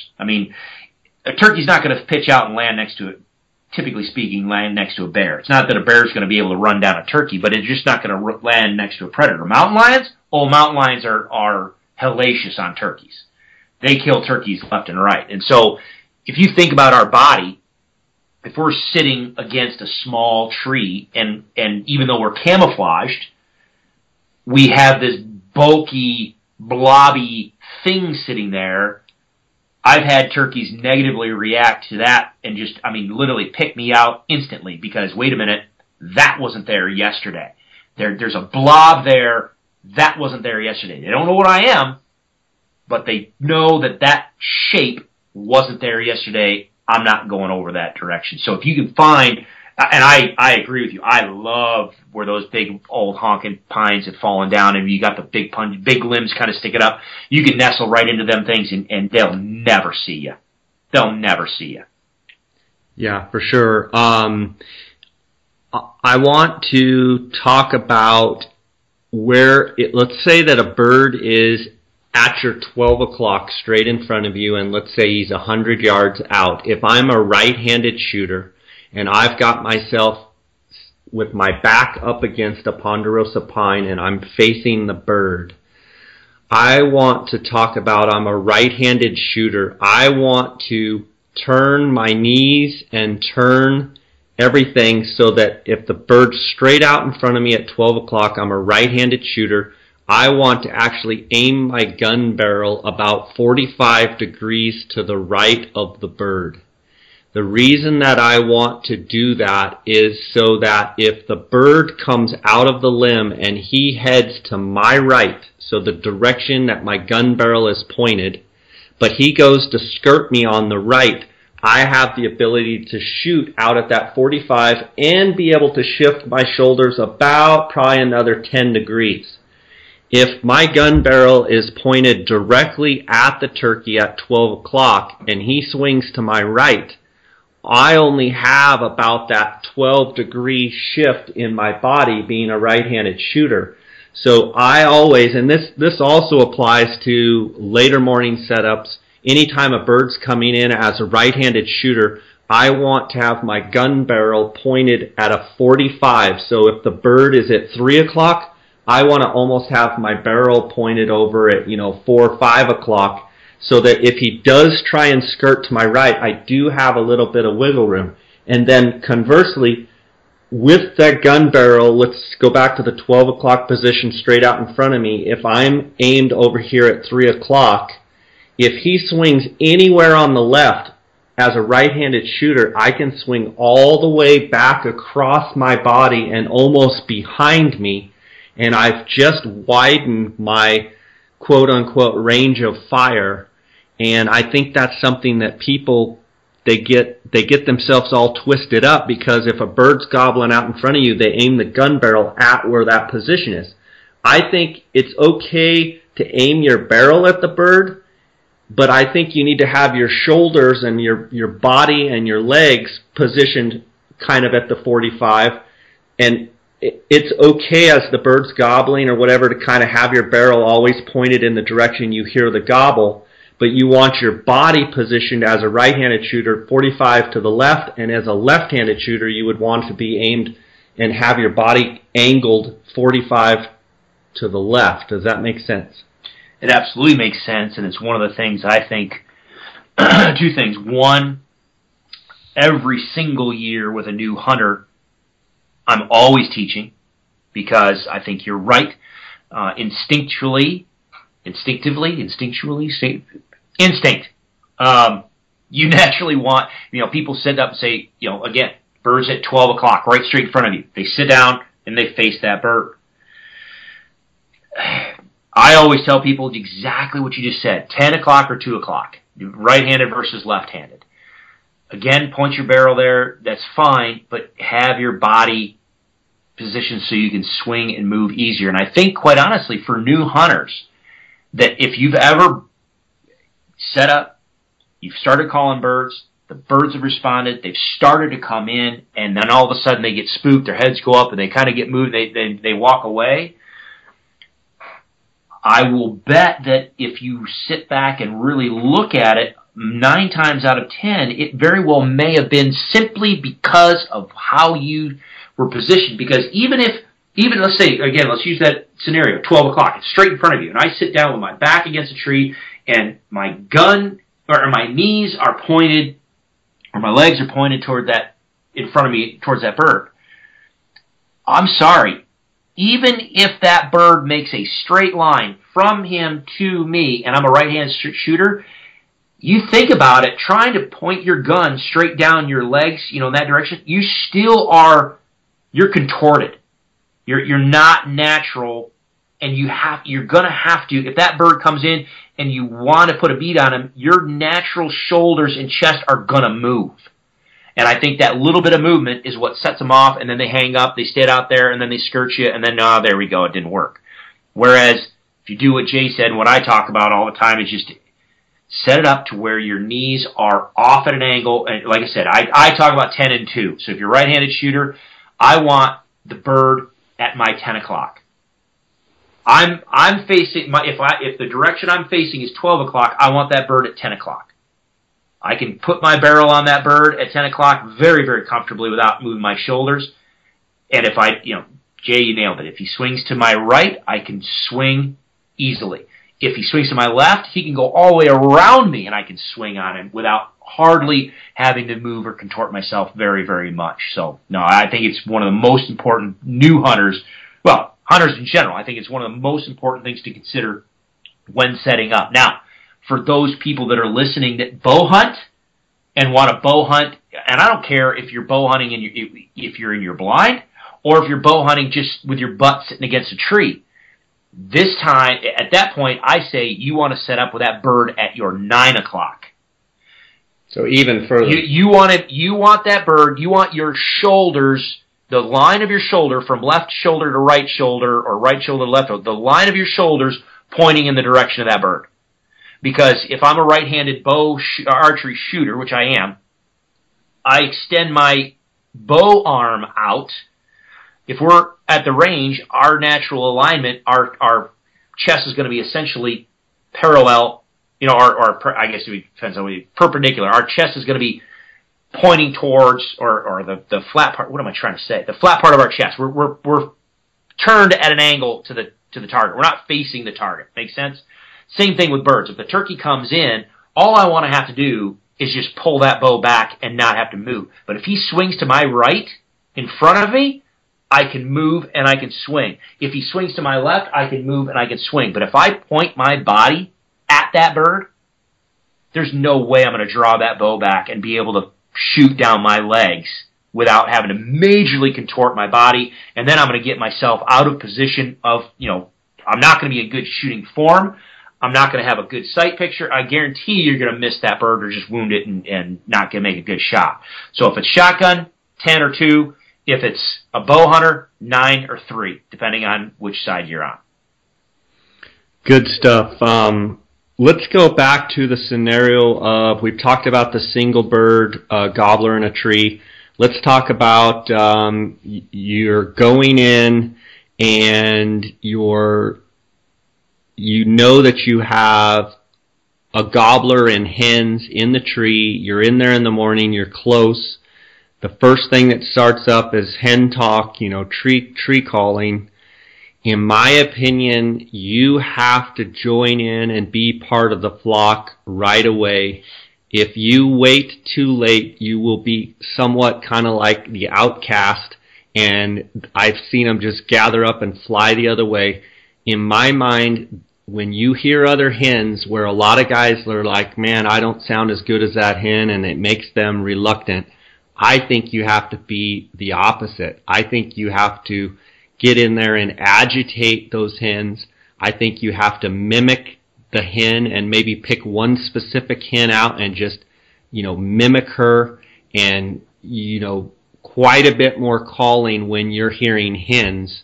A turkey's not going to pitch out and land next to it. Typically speaking, land next to a bear. It's not that a bear's going to be able to run down a turkey, but it's just not going to land next to a predator. Mountain lions are hellacious on turkeys. They kill turkeys left and right. And so, if you think about our body, if we're sitting against a small tree, and even though we're camouflaged, we have this bulky, blobby thing sitting there. I've had turkeys negatively react to that and just, literally pick me out instantly because, wait a minute, that wasn't there yesterday. There's a blob there. That wasn't there yesterday. They don't know what I am, but they know that shape wasn't there yesterday. I'm not going over that direction. So if you can find, and I agree with you, I love where those big old honking pines have fallen down and you got the big limbs kind of sticking up. You can nestle right into them things and they'll never see you. They'll never see you. Yeah, for sure. I want to talk about let's say that a bird is at your 12 o'clock straight in front of you, and let's say he's 100 yards out. If I'm a right-handed shooter and I've got myself with my back up against a ponderosa pine and I'm facing the bird, I want to talk about, I'm a right-handed shooter. I want to turn my knees and turn everything so that if the bird's straight out in front of me at 12 o'clock, I'm a right-handed shooter. I want to actually aim my gun barrel about 45 degrees to the right of the bird. The reason that I want to do that is so that if the bird comes out of the limb and he heads to my right, so the direction that my gun barrel is pointed, but he goes to skirt me on the right, I have the ability to shoot out at that 45 and be able to shift my shoulders about probably another 10 degrees. If my gun barrel is pointed directly at the turkey at 12 o'clock and he swings to my right, I only have about that 12 degree shift in my body being a right-handed shooter. So I always, and this also applies to later morning setups, anytime a bird's coming in as a right-handed shooter, I want to have my gun barrel pointed at a 45. So if the bird is at 3 o'clock, I want to almost have my barrel pointed over at 4 or 5 o'clock, so that if he does try and skirt to my right, I do have a little bit of wiggle room. And then conversely, with that gun barrel, let's go back to the 12 o'clock position straight out in front of me. If I'm aimed over here at 3 o'clock, if he swings anywhere on the left as a right-handed shooter, I can swing all the way back across my body and almost behind me, and I've just widened my quote-unquote range of fire. And I think that's something that people, they get themselves all twisted up, because if a bird's gobbling out in front of you, they aim the gun barrel at where that position is. I think it's okay to aim your barrel at the bird, but I think you need to have your shoulders and your body and your legs positioned kind of at the 45. And it's okay as the bird's gobbling or whatever to kind of have your barrel always pointed in the direction you hear the gobble, but you want your body positioned as a right-handed shooter 45 to the left, and as a left-handed shooter you would want to be aimed and have your body angled 45 to the left. Does that make sense? It absolutely makes sense, and it's one of the things I think, two things. One, every single year with a new hunter, I'm always teaching, because I think you're right. Instinctively, instinct. You naturally want, people sit up and say, again, bird's at 12 o'clock, right straight in front of you. They sit down and they face that bird. I always tell people exactly what you just said, 10 o'clock or 2 o'clock, right-handed versus left-handed. Again, point your barrel there, that's fine, but have your body positioned so you can swing and move easier. And I think, quite honestly, for new hunters, that if you've ever set up, you've started calling birds, the birds have responded, they've started to come in, and then all of a sudden they get spooked, their heads go up, and they kind of get moved, they walk away, I will bet that if you sit back and really look at it, 9 times out of 10, it very well may have been simply because of how you were positioned. Because even let's say, again, let's use that scenario, 12 o'clock, it's straight in front of you, and I sit down with my back against a tree, and my gun, or my knees are pointed, or my legs are pointed toward that, in front of me, towards that bird. I'm sorry. Even if that bird makes a straight line from him to me, and I'm a right-hand shooter, you think about it, trying to point your gun straight down your legs, in that direction, you still are, you're contorted. You're not natural, and you're gonna have to, if that bird comes in and you want to put a bead on him, your natural shoulders and chest are gonna move. And I think that little bit of movement is what sets them off, and then they hang up, they stay out there, and then they skirt you, and then, there we go, it didn't work. Whereas, if you do what Jay said, and what I talk about all the time, is just set it up to where your knees are off at an angle. And like I said, I talk about 10 and 2. So if you're a right-handed shooter, I want the bird at my 10 o'clock. I'm facing, if the direction I'm facing is 12 o'clock, I want that bird at 10 o'clock. I can put my barrel on that bird at 10 o'clock very, very comfortably without moving my shoulders. And if Jay, you nailed it. If he swings to my right, I can swing easily. If he swings to my left, he can go all the way around me, and I can swing on him without hardly having to move or contort myself very, very much. So, no, I think it's one of the most important new hunters, well, hunters in general, I think it's one of the most important things to consider when setting up. Now, for those people that are listening that bow hunt and want to bow hunt, and I don't care if you're bow hunting and if you're in your blind, or if you're bow hunting just with your butt sitting against a tree. This time, at that point, I say you want to set up with that bird at your 9 o'clock. So even further. You want that bird, you want your shoulders, the line of your shoulder from left shoulder to right shoulder, or right shoulder to left shoulder, the line of your shoulders pointing in the direction of that bird. Because if I'm a right-handed bow archery shooter, which I am, I extend my bow arm out, if we're at the range, our natural alignment, our chest is going to be essentially parallel, or I guess it depends on what perpendicular. Our chest is going to be pointing towards, or the flat part. What am I trying to say? The flat part of our chest. We're turned at an angle to the target. We're not facing the target. Make sense? Same thing with birds. If the turkey comes in, all I want to have to do is just pull that bow back and not have to move. But if he swings to my right in front of me, I can move and I can swing. If he swings to my left, I can move and I can swing. But if I point my body at that bird, there's no way I'm going to draw that bow back and be able to shoot down my legs without having to majorly contort my body. And then I'm going to get myself out of position of, I'm not going to be in good shooting form. I'm not going to have a good sight picture. I guarantee you're going to miss that bird or just wound it and not going to make a good shot. So if it's shotgun, 10 or 2. If it's a bow hunter, 9 or 3, depending on which side you're on. Good stuff. Let's go back to the scenario of, we've talked about the single bird gobbler in a tree. Let's talk about you're going in and you know that you have a gobbler and hens in the tree. You're in there in the morning. You're close. The first thing that starts up is hen talk, tree calling. In my opinion, you have to join in and be part of the flock right away. If you wait too late, you will be somewhat kind of like the outcast, and I've seen them just gather up and fly the other way. In my mind, when you hear other hens where a lot of guys are like, man, I don't sound as good as that hen, and it makes them reluctant, I think you have to be the opposite. I think you have to get in there and agitate those hens. I think you have to mimic the hen and maybe pick one specific hen out and just, mimic her, and, quite a bit more calling when you're hearing hens.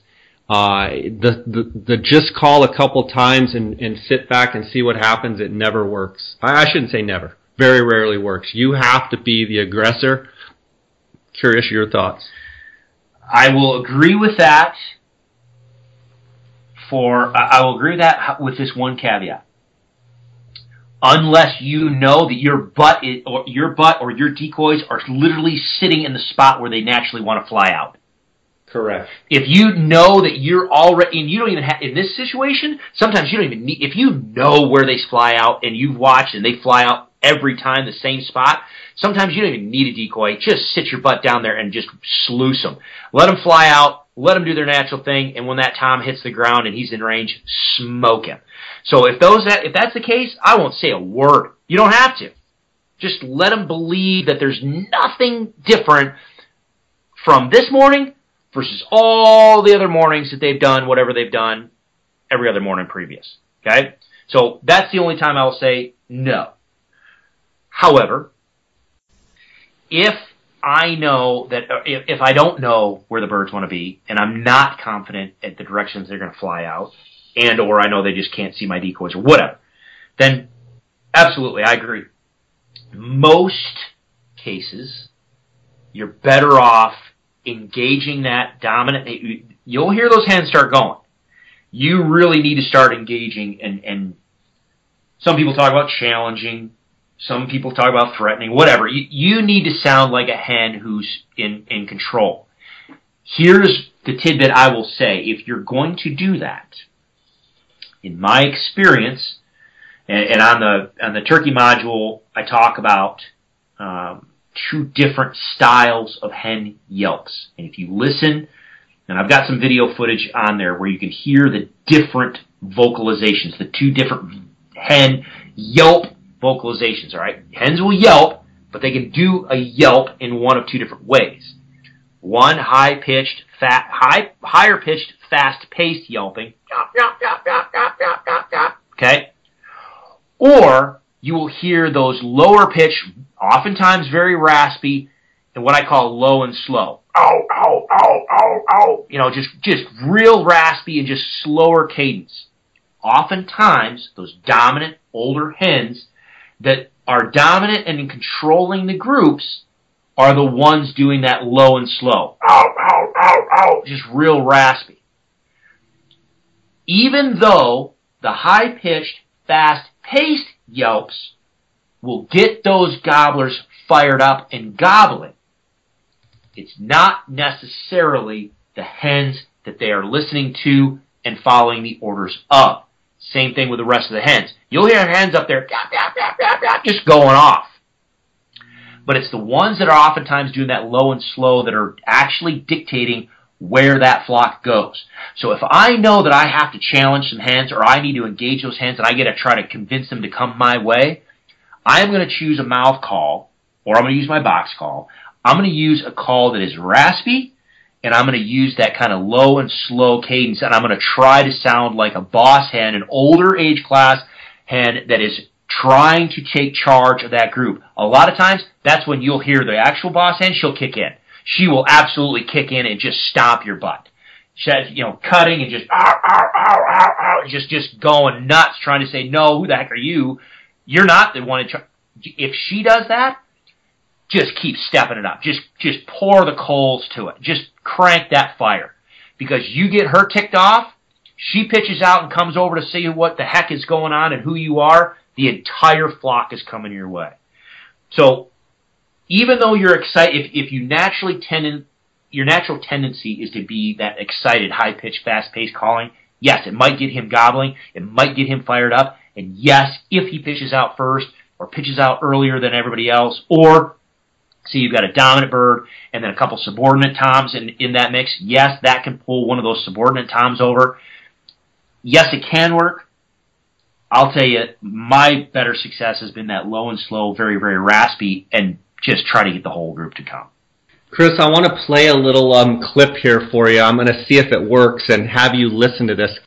The just call a couple times and sit back and see what happens, it never works. I shouldn't say never. Very rarely works. You have to be the aggressor. Curious your thoughts. I will agree with that. I will agree with that with this one caveat. Unless you know that your butt or your decoys are literally sitting in the spot where they naturally want to fly out. Correct. If you know that you're already, and you don't even have, in this situation, sometimes you don't even need, if you know where they fly out and you've watched and they fly out every time the same spot, sometimes you don't even need a decoy. Just sit your butt down there and just sluice them. Let them fly out, let them do their natural thing, and when that tom hits the ground and he's in range, smoke him. So if that's the case, I won't say a word. You don't have to. Just let them believe that there's nothing different from this morning versus all the other mornings that they've done whatever they've done every other morning previous. Okay? So that's the only time I will say no. However, if I know that, if I don't know where the birds want to be, and I'm not confident at the directions they're going to fly out, and or I know they just can't see my decoys or whatever, then absolutely, I agree. Most cases, you're better off engaging that dominant. You'll hear those hens start going. You really need to start engaging, and some people talk about challenging. Some people talk about threatening, whatever. You need to sound like a hen who's in control. Here's the tidbit I will say. If you're going to do that, in my experience, and on the turkey module, I talk about 2 different styles of hen yelps. And if you listen, and I've got some video footage on there where you can hear the different vocalizations, the 2 different hen yelp vocalizations, all right? Hens will yelp, but they can do a yelp in one of 2 different ways. One higher pitched, fast-paced yelping, okay? Or you will hear those lower pitched, oftentimes very raspy, and what I call low and slow. Ow, ow, ow, ow, ow. Just real raspy and just slower cadence. Oftentimes, those dominant older hens that are dominant and in controlling the groups are the ones doing that low and slow. Ow, ow, ow, ow, just real raspy. Even though the high-pitched, fast-paced yelps will get those gobblers fired up and gobbling, it's not necessarily the hens that they are listening to and following the orders of. Same thing with the rest of the hens. You'll hear hens up there just going off. But it's the ones that are oftentimes doing that low and slow that are actually dictating where that flock goes. So if I know that I have to challenge some hens or I need to engage those hens and I got to try to convince them to come my way, I am going to choose a mouth call, or I'm going to use my box call. I'm going to use a call that is raspy, and I'm going to use that kind of low and slow cadence, and I'm going to try to sound like a boss hen, an older age class hen that is trying to take charge of that group. A lot of times, that's when you'll hear the actual boss hen, she'll kick in. She will absolutely kick in and just stomp your butt. She's, cutting and just, just going nuts, trying to say, no, who the heck are you? You're not the one. If she does that, just keep stepping it up. Just pour the coals to it. Just crank that fire. Because you get her ticked off, she pitches out and comes over to see what the heck is going on and who you are, the entire flock is coming your way. So, even though you're excited, if you your natural tendency is to be that excited, high-pitched, fast-paced calling, yes, it might get him gobbling, it might get him fired up, and yes, if he pitches out first, or pitches out earlier than everybody else, or see you've got a dominant bird and then a couple subordinate toms in that mix, yes, that can pull one of those subordinate toms over. Yes, it can work. I'll tell you, my better success has been that low and slow, very, very raspy, and just try to get the whole group to come. Chris, I want to play a little clip here for you. I'm going to see if it works and have you listen to this.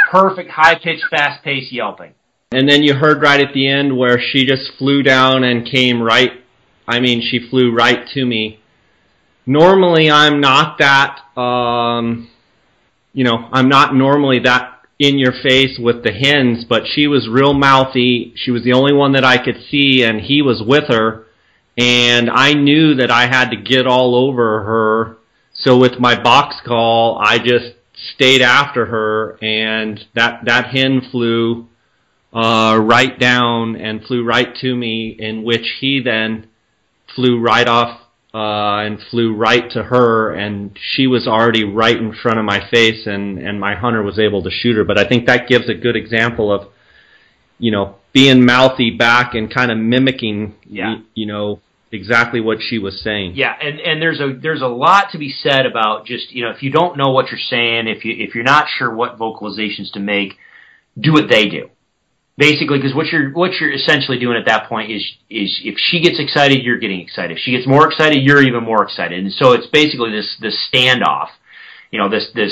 perfect high-pitched, fast-paced yelping. And then you heard right at the end where she just flew down and came right, she flew right to me. Normally I'm not that, I'm not normally that in your face with the hens, but she was real mouthy. She was the only one that I could see, and he was with her, and I knew that I had to get all over her. So with my box call, I just stayed after her, and that hen flew right down and flew right to me, in which he then flew right off and flew right to her, and she was already right in front of my face, and my hunter was able to shoot her. But I think that gives a good example of, being mouthy back and kind of mimicking, exactly what she was saying. Yeah, and there's a lot to be said about just, if you don't know what you're saying, if you're not sure what vocalizations to make, do what they do. Basically, because what you're essentially doing at that point is if she gets excited, you're getting excited. If she gets more excited, you're even more excited. And so it's basically this standoff. You're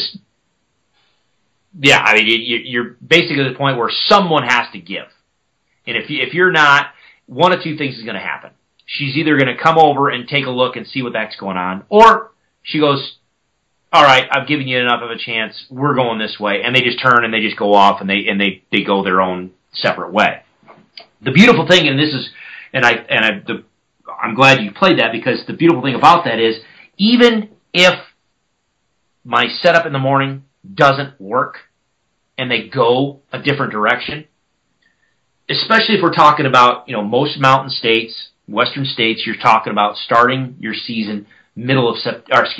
basically at the point where someone has to give. And if you're not, one of two things is going to happen. She's either going to come over and take a look and see what that's going on, or she goes, all right, I've given you enough of a chance. We're going this way. And they just turn and they just go off and they go their own separate way. The beautiful thing, I'm glad you played that, because the beautiful thing about that is, even if my setup in the morning doesn't work and they go a different direction, especially if we're talking about, most mountain states, western states, you're talking about starting your season middle of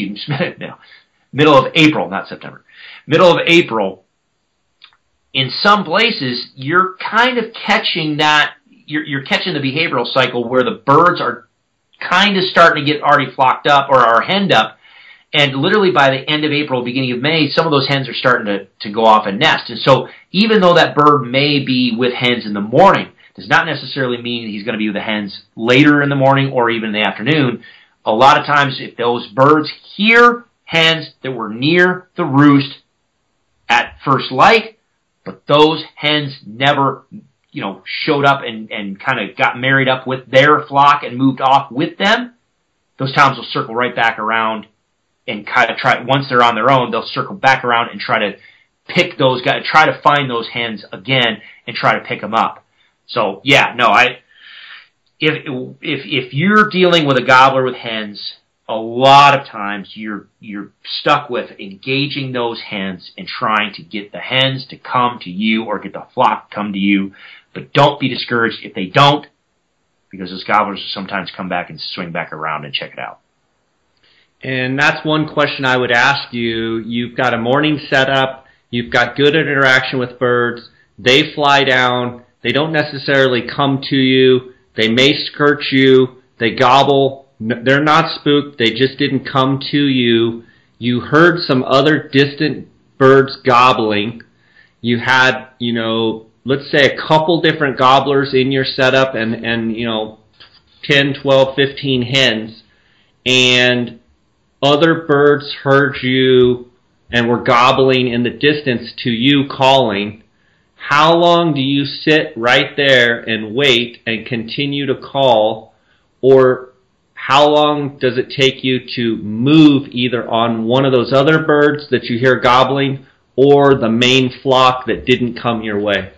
April, not September. Middle of April. In some places, you're kind of catching that, you're catching the behavioral cycle where the birds are kind of starting to get already flocked up or are henned up, and literally by the end of April, beginning of May, some of those hens are starting to go off and nest. And so even though that bird may be with hens in the morning, does not necessarily mean he's going to be with the hens later in the morning or even in the afternoon. A lot of times, if those birds hear hens that were near the roost at first light, but those hens never, showed up and kind of got married up with their flock and moved off with them, those times will circle right back around and kind of try, once they're on their own, they'll circle back around and try to pick those guys, try to find those hens again and try to pick them up. So, if you're dealing with a gobbler with hens, a lot of times you're stuck with engaging those hens and trying to get the hens to come to you or get the flock to come to you. But don't be discouraged if they don't, because those gobblers will sometimes come back and swing back around and check it out. And that's one question I would ask you. You've got a morning setup. You've got good interaction with birds. They fly down. They don't necessarily come to you. They may skirt you. They gobble. They're not spooked. They just didn't come to you. You heard some other distant birds gobbling. You had, let's say a couple different gobblers in your setup and 10, 12, 15 hens. And other birds heard you and were gobbling in the distance to you calling. How long do you sit right there and wait and continue to call, or how long does it take you to move either on one of those other birds that you hear gobbling or the main flock that didn't come your way?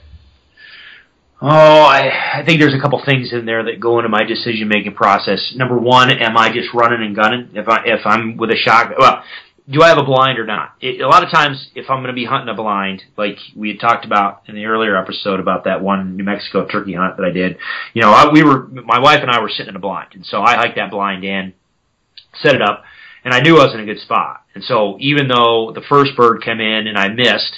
Oh, I think there's a couple things in there that go into my decision-making process. Number one, am I just running and gunning? If I'm with a shotgun, well, do I have a blind or not? A lot of times, if I'm going to be hunting a blind, like we had talked about in the earlier episode about that one New Mexico turkey hunt that I did, my wife and I were sitting in a blind, and so I hiked that blind in, set it up, and I knew I was in a good spot. And so even though the first bird came in and I missed,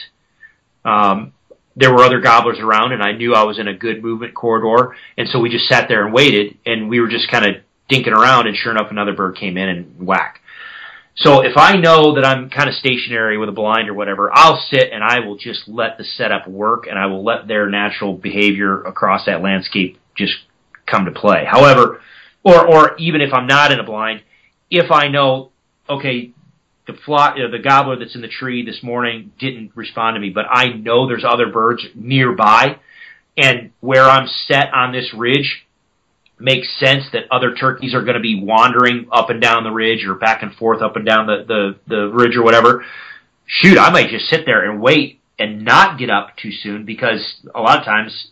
there were other gobblers around, and I knew I was in a good movement corridor, and so we just sat there and waited, and we were just kind of dinking around, and sure enough, another bird came in and whack. So if I know that I'm kind of stationary with a blind or whatever, I'll sit and I will just let the setup work, and I will let their natural behavior across that landscape just come to play. However, or even if I'm not in a blind, if I know, okay, the flock, the gobbler that's in the tree this morning didn't respond to me, but I know there's other birds nearby, and where I'm set on this ridge makes sense that other turkeys are going to be wandering up and down the ridge or back and forth up and down the ridge or whatever. Shoot, I might just sit there and wait and not get up too soon, because a lot of times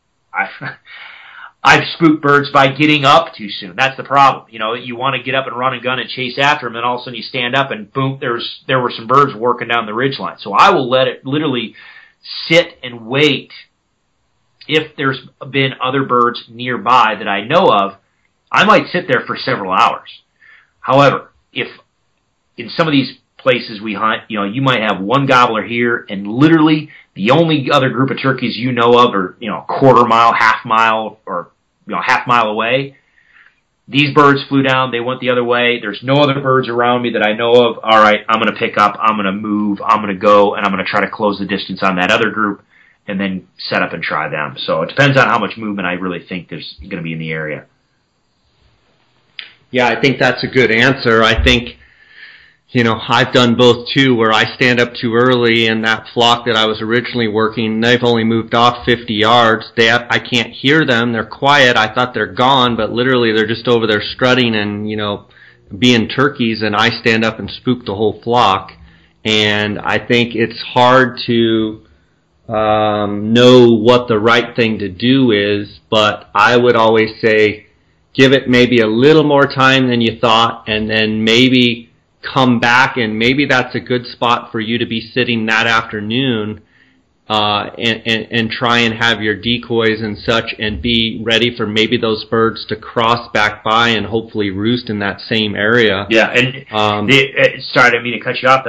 I've spooked birds by getting up too soon. That's the problem. You want to get up and run and gun and chase after them, and all of a sudden you stand up and boom, there were some birds working down the ridge line. So I will let it literally sit and wait. If there's been other birds nearby that I know of, I might sit there for several hours. However, if in some of these places we hunt, you might have one gobbler here, and literally the only other group of turkeys you know of are, a quarter mile, half mile, or half mile away. These birds flew down, they went the other way. There's no other birds around me that I know of. All right, I'm going to pick up, I'm going to move, I'm going to go, and I'm going to try to close the distance on that other group, and then set up and try them. So it depends on how much movement I really think there's going to be in the area. Yeah, I think that's a good answer. I think, I've done both too, where I stand up too early, and that flock that I was originally working, they've only moved off 50 yards. I can't hear them. They're quiet. I thought they're gone, but literally they're just over there strutting and, being turkeys, and I stand up and spook the whole flock. And I think it's hard to know what the right thing to do is, but I would always say give it maybe a little more time than you thought, and then maybe come back, and maybe that's a good spot for you to be sitting that afternoon and try and have your decoys and such, and be ready for maybe those birds to cross back by and hopefully roost in that same area. Yeah, and sorry, I didn't mean to cut you off.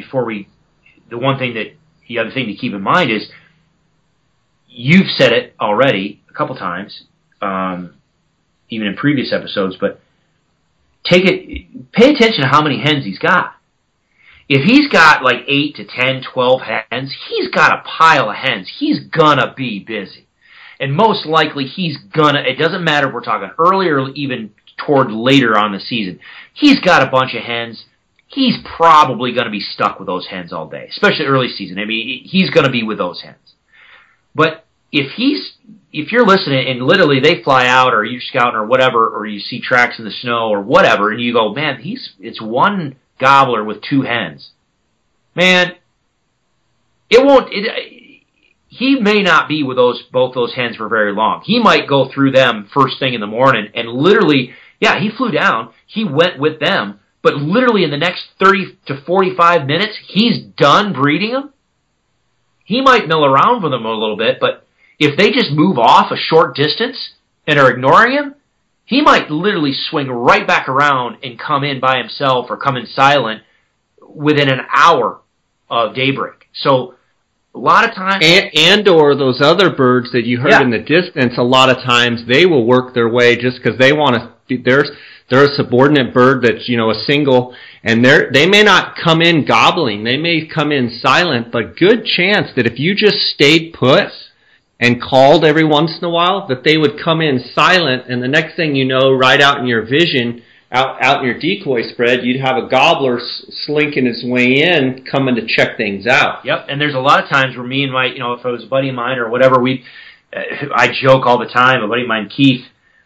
The other thing to keep in mind is, you've said it already a couple times, even in previous episodes, but pay attention to how many hens he's got. If he's got like 8 to 10, 12 hens, he's got a pile of hens. He's gonna be busy. And most likely it doesn't matter if we're talking early or even toward later on the season, he's got a bunch of hens. He's probably going to be stuck with those hens all day, especially early season. I mean, he's going to be with those hens. But if you're listening and literally they fly out, or you're scouting or whatever, or you see tracks in the snow or whatever, and you go, man, it's one gobbler with 2 hens. Man, he may not be with both those hens for very long. He might go through them first thing in the morning, and literally, yeah, he flew down, he went with them, but literally in the next 30 to 45 minutes, he's done breeding them. He might mill around with them a little bit, but if they just move off a short distance and are ignoring him, he might literally swing right back around and come in by himself or come in silent within an hour of daybreak. So a lot of times... And or those other birds that you heard in the distance, a lot of times they will work their way just because they want to... They're a subordinate bird that's, a single, and they may not come in gobbling. They may come in silent, but good chance that if you just stayed put and called every once in a while, that they would come in silent, and the next thing you know, right out in your vision, out in your decoy spread, you'd have a gobbler slinking his way in, coming to check things out. Yep, and there's a lot of times where me and my, if it was a buddy of mine or whatever, I joke all the time, a buddy of mine, Keith,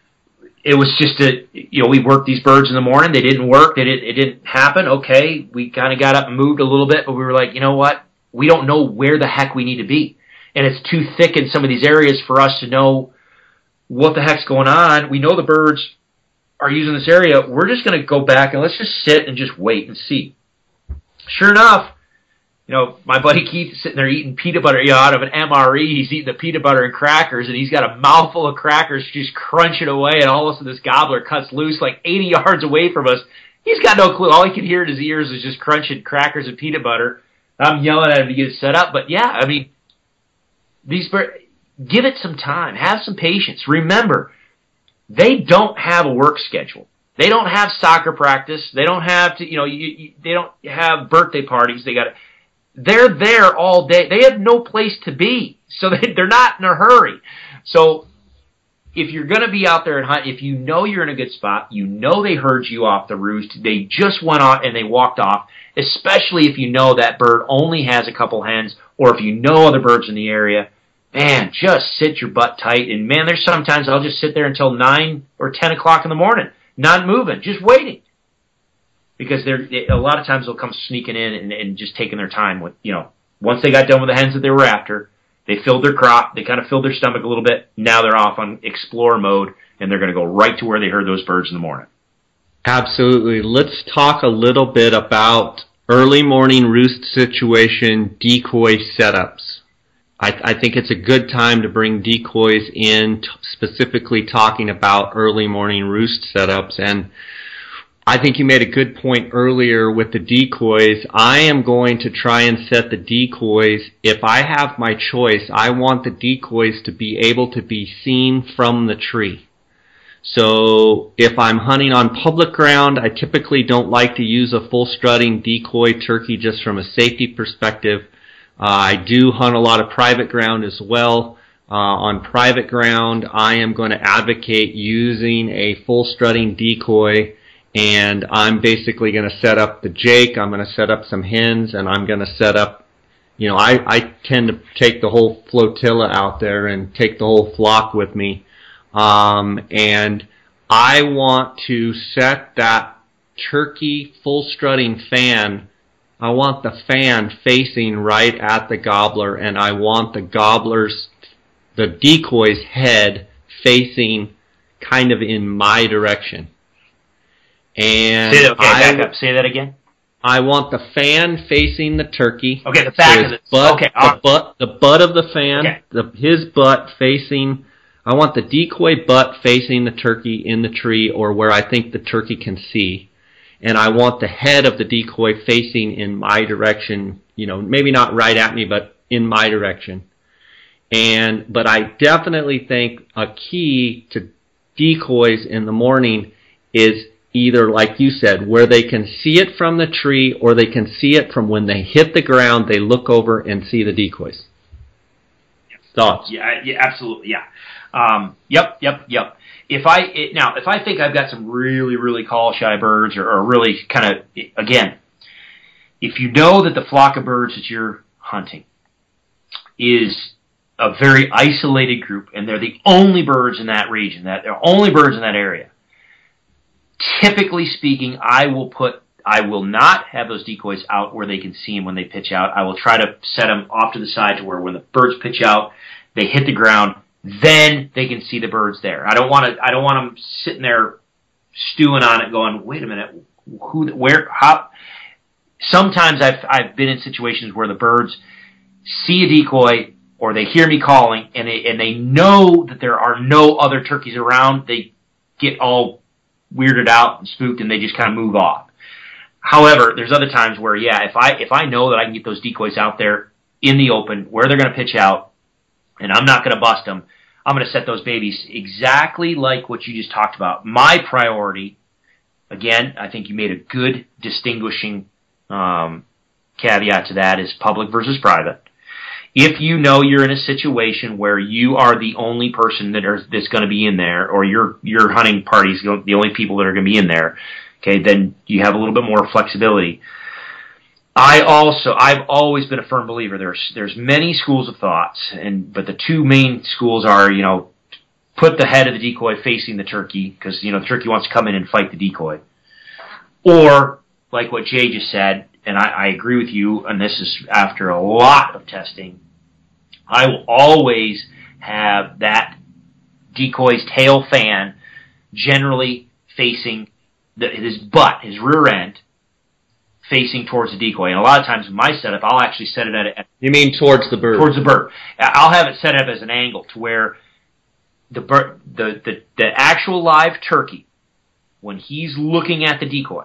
it was just we worked these birds in the morning. They didn't work. It didn't happen. Okay, we kind of got up and moved a little bit, but we were like, you know what? We don't know where the heck we need to be. And it's too thick in some of these areas for us to know what the heck's going on. We know the birds are using this area. We're just going to go back and let's just sit and just wait and see. Sure enough, my buddy Keith is sitting there eating peanut butter, out of an MRE. He's eating the peanut butter and crackers, and he's got a mouthful of crackers just crunching away, and all of a sudden this gobbler cuts loose like 80 yards away from us. He's got no clue. All he can hear in his ears is just crunching crackers and peanut butter. I'm yelling at him to get it set up. But yeah, I mean, these birds, give it some time. Have some patience. Remember, they don't have a work schedule. They don't have soccer practice. They don't have to, they don't have birthday parties. They're there all day. They have no place to be, so they're not in a hurry. So if you're going to be out there and hunt, if you know you're in a good spot, you know they heard you off the roost, they just went out and they walked off, especially if you know that bird only has a couple hens, or if you know other birds in the area, man, just sit your butt tight. And man, there's sometimes I'll just sit there until 9 or 10 o'clock in the morning, not moving, just waiting. Because a lot of times they'll come sneaking in and just taking their time with, once they got done with the hens that they were after, they filled their crop, they kind of filled their stomach a little bit, now they're off on explore mode, and they're going to go right to where they heard those birds in the morning. Absolutely. Let's talk a little bit about early morning roost situation decoy setups. I think it's a good time to bring decoys in, specifically talking about early morning roost setups. And I think you made a good point earlier with the decoys. I am going to try and set the decoys. If I have my choice, I want the decoys to be able to be seen from the tree. So if I'm hunting on public ground, I typically don't like to use a full strutting decoy turkey just from a safety perspective. I do hunt a lot of private ground as well. On private ground, I am going to advocate using a full strutting decoy, and I'm basically going to set up the Jake, I'm going to set up some hens, and I'm going to set up, I tend to take the whole flotilla out there and take the whole flock with me. And I want to set that turkey full strutting fan. I want the fan facing right at the gobbler, and I want the decoy's head facing kind of in my direction. And back up. Say that again. I want the fan facing the turkey. Okay, the back of it. Okay, the butt of the fan, his butt facing. I want the decoy butt facing the turkey in the tree or where I think the turkey can see. And I want the head of the decoy facing in my direction, maybe not right at me, but in my direction. But I definitely think a key to decoys in the morning is either, like you said, where they can see it from the tree or they can see it from when they hit the ground, they look over and see the decoys. Thoughts? Yeah, absolutely, yeah. Yep. If I think I've got some really, really call shy birds or really kind of, again, if you know that the flock of birds that you're hunting is a very isolated group and they're the only birds in that region, that they're only birds in that area, typically speaking, I will not have those decoys out where they can see them when they pitch out. I will try to set them off to the side to where when the birds pitch out, they hit the ground, then they can see the birds there. I don't want them sitting there stewing on it going, wait a minute, where, how? Sometimes I've been in situations where the birds see a decoy or they hear me calling and they know that there are no other turkeys around. They get all weirded out and spooked and they just kind of move off. However, there's other times where, if I know that I can get those decoys out there in the open where they're going to pitch out, and I'm not going to bust them, I'm going to set those babies exactly like what you just talked about. My priority, again, I think you made a good distinguishing caveat to that, is public versus private. If you know you're in a situation where you are the only person that's going to be in there, or your hunting party's the only people that are going to be in there, okay, then you have a little bit more flexibility. I've always been a firm believer. There's many schools of thoughts, but the two main schools are, put the head of the decoy facing the turkey, because, the turkey wants to come in and fight the decoy. Or, like what Jay just said, and I agree with you, and this is after a lot of testing, I will always have that decoy's tail fan generally facing his butt, his rear end, facing towards the decoy. And a lot of times in my setup, I'll actually set it at... You mean towards the bird? Towards the bird. I'll have it set up as an angle to where the actual live turkey, when he's looking at the decoy,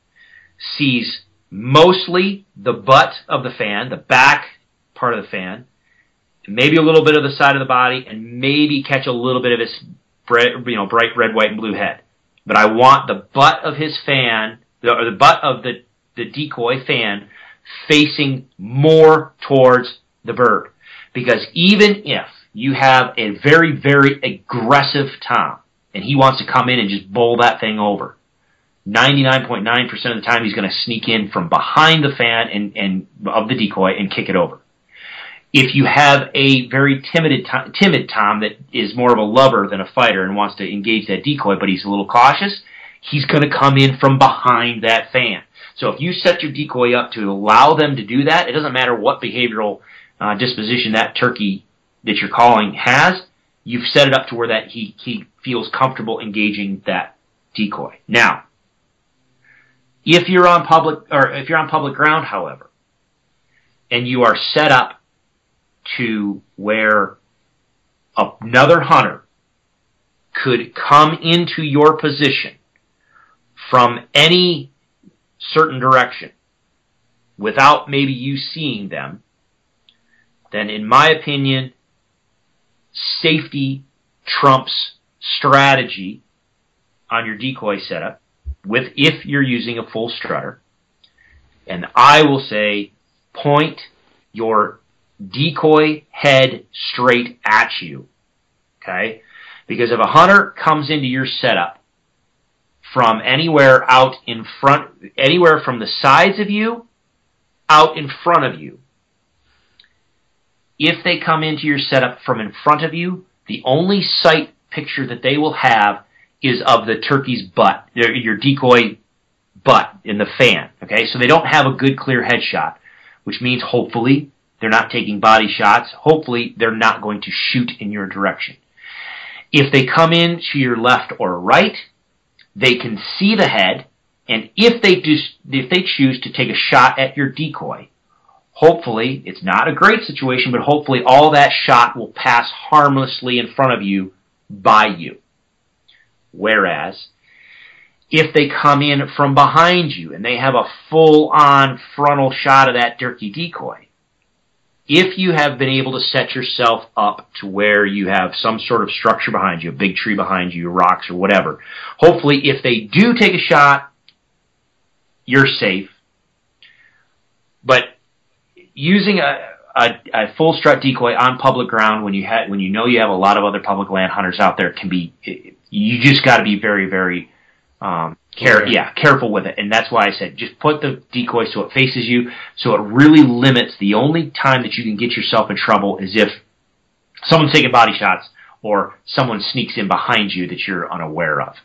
sees mostly the butt of the fan, the back part of the fan, maybe a little bit of the side of the body, and maybe catch a little bit of his bright red, white, and blue head. But I want the butt of his fan, or the butt of the decoy fan, facing more towards the bird. Because even if you have a very, very aggressive tom, and he wants to come in and just bowl that thing over. 99.9% of the time, he's going to sneak in from behind the fan and of the decoy and kick it over. If you have a very timid tom that is more of a lover than a fighter and wants to engage that decoy, but he's a little cautious, he's going to come in from behind that fan. So if you set your decoy up to allow them to do that, it doesn't matter what behavioral disposition that turkey that you're calling has, you've set it up to where that he feels comfortable engaging that decoy. Now, if you're on public ground, however, and you are set up to where another hunter could come into your position from any certain direction without maybe you seeing them, then in my opinion, safety trumps strategy on your decoy setup if you're using a full strutter. And I will say, point your decoy head straight at you, okay? Because if a hunter comes into your setup from anywhere out in front, anywhere from the sides of you, out in front of you, if they come into your setup from in front of you, the only sight picture that they will have is of the turkey's butt, your decoy butt in the fan, okay? So they don't have a good clear headshot, which means hopefully they're not taking body shots. Hopefully, they're not going to shoot in your direction. If they come in to your left or right, they can see the head, and if they choose to take a shot at your decoy, hopefully, it's not a great situation, but hopefully all that shot will pass harmlessly in front of you by you. Whereas, if they come in from behind you and they have a full-on frontal shot of that turkey decoy, if you have been able to set yourself up to where you have some sort of structure behind you, a big tree behind you, rocks or whatever, hopefully if they do take a shot, you're safe. But using a full strut decoy on public ground when you know you have a lot of other public land hunters out there can be, you just got to be very, very careful with it. And that's why I said just put the decoy so it faces you, so it really limits. The only time that you can get yourself in trouble is if someone's taking body shots or someone sneaks in behind you that you're unaware of.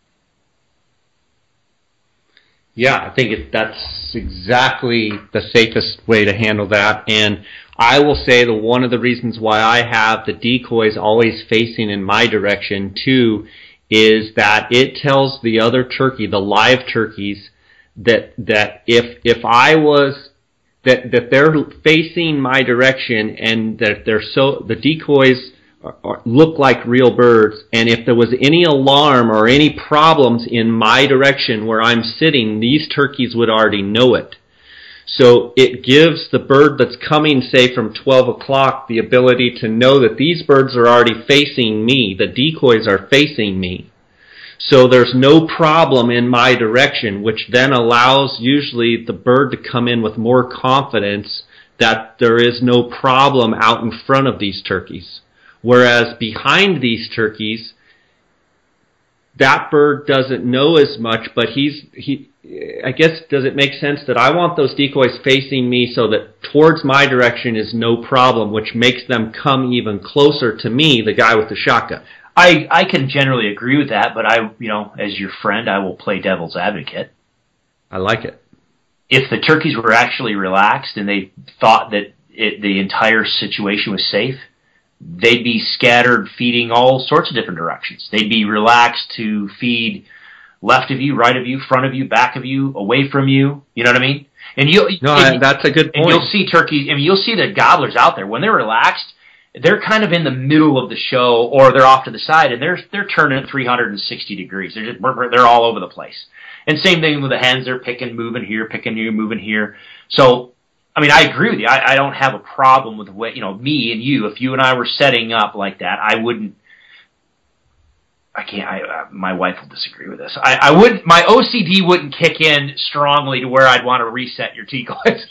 Yeah, I think that's exactly the safest way to handle that. And I will say that one of the reasons why I have the decoys always facing in my direction too is that it tells the other turkey, the live turkeys, that if I was that they're facing my direction and that the decoys look like real birds, and if there was any alarm or any problems in my direction where I'm sitting, these turkeys would already know it. So it gives the bird that's coming, say, from 12 o'clock the ability to know that these birds are already facing me. The decoys are facing me. So there's no problem in my direction, which then allows usually the bird to come in with more confidence that there is no problem out in front of these turkeys. Whereas behind these turkeys, that bird doesn't know as much, but I guess, does it make sense that I want those decoys facing me so that towards my direction is no problem, which makes them come even closer to me, the guy with the shotgun? I can generally agree with that, but as your friend, I will play devil's advocate. I like it. If the turkeys were actually relaxed and they thought that the entire situation was safe, they'd be scattered feeding all sorts of different directions. They'd be relaxed to feed left of you, right of you, front of you, back of you, away from you. You know what I mean? That's a good point. And you'll see turkeys. I mean, you'll see the gobblers out there when they're relaxed. They're kind of in the middle of the show, or they're off to the side, and they're turning 360 degrees. They're all over the place. And same thing with the hens. They're picking, moving here, moving here. So, I mean, I agree with you. I don't have a problem with the way, me and you, if you and I were setting up like that, I my wife will disagree with this. My OCD wouldn't kick in strongly to where I'd want to reset your decoys.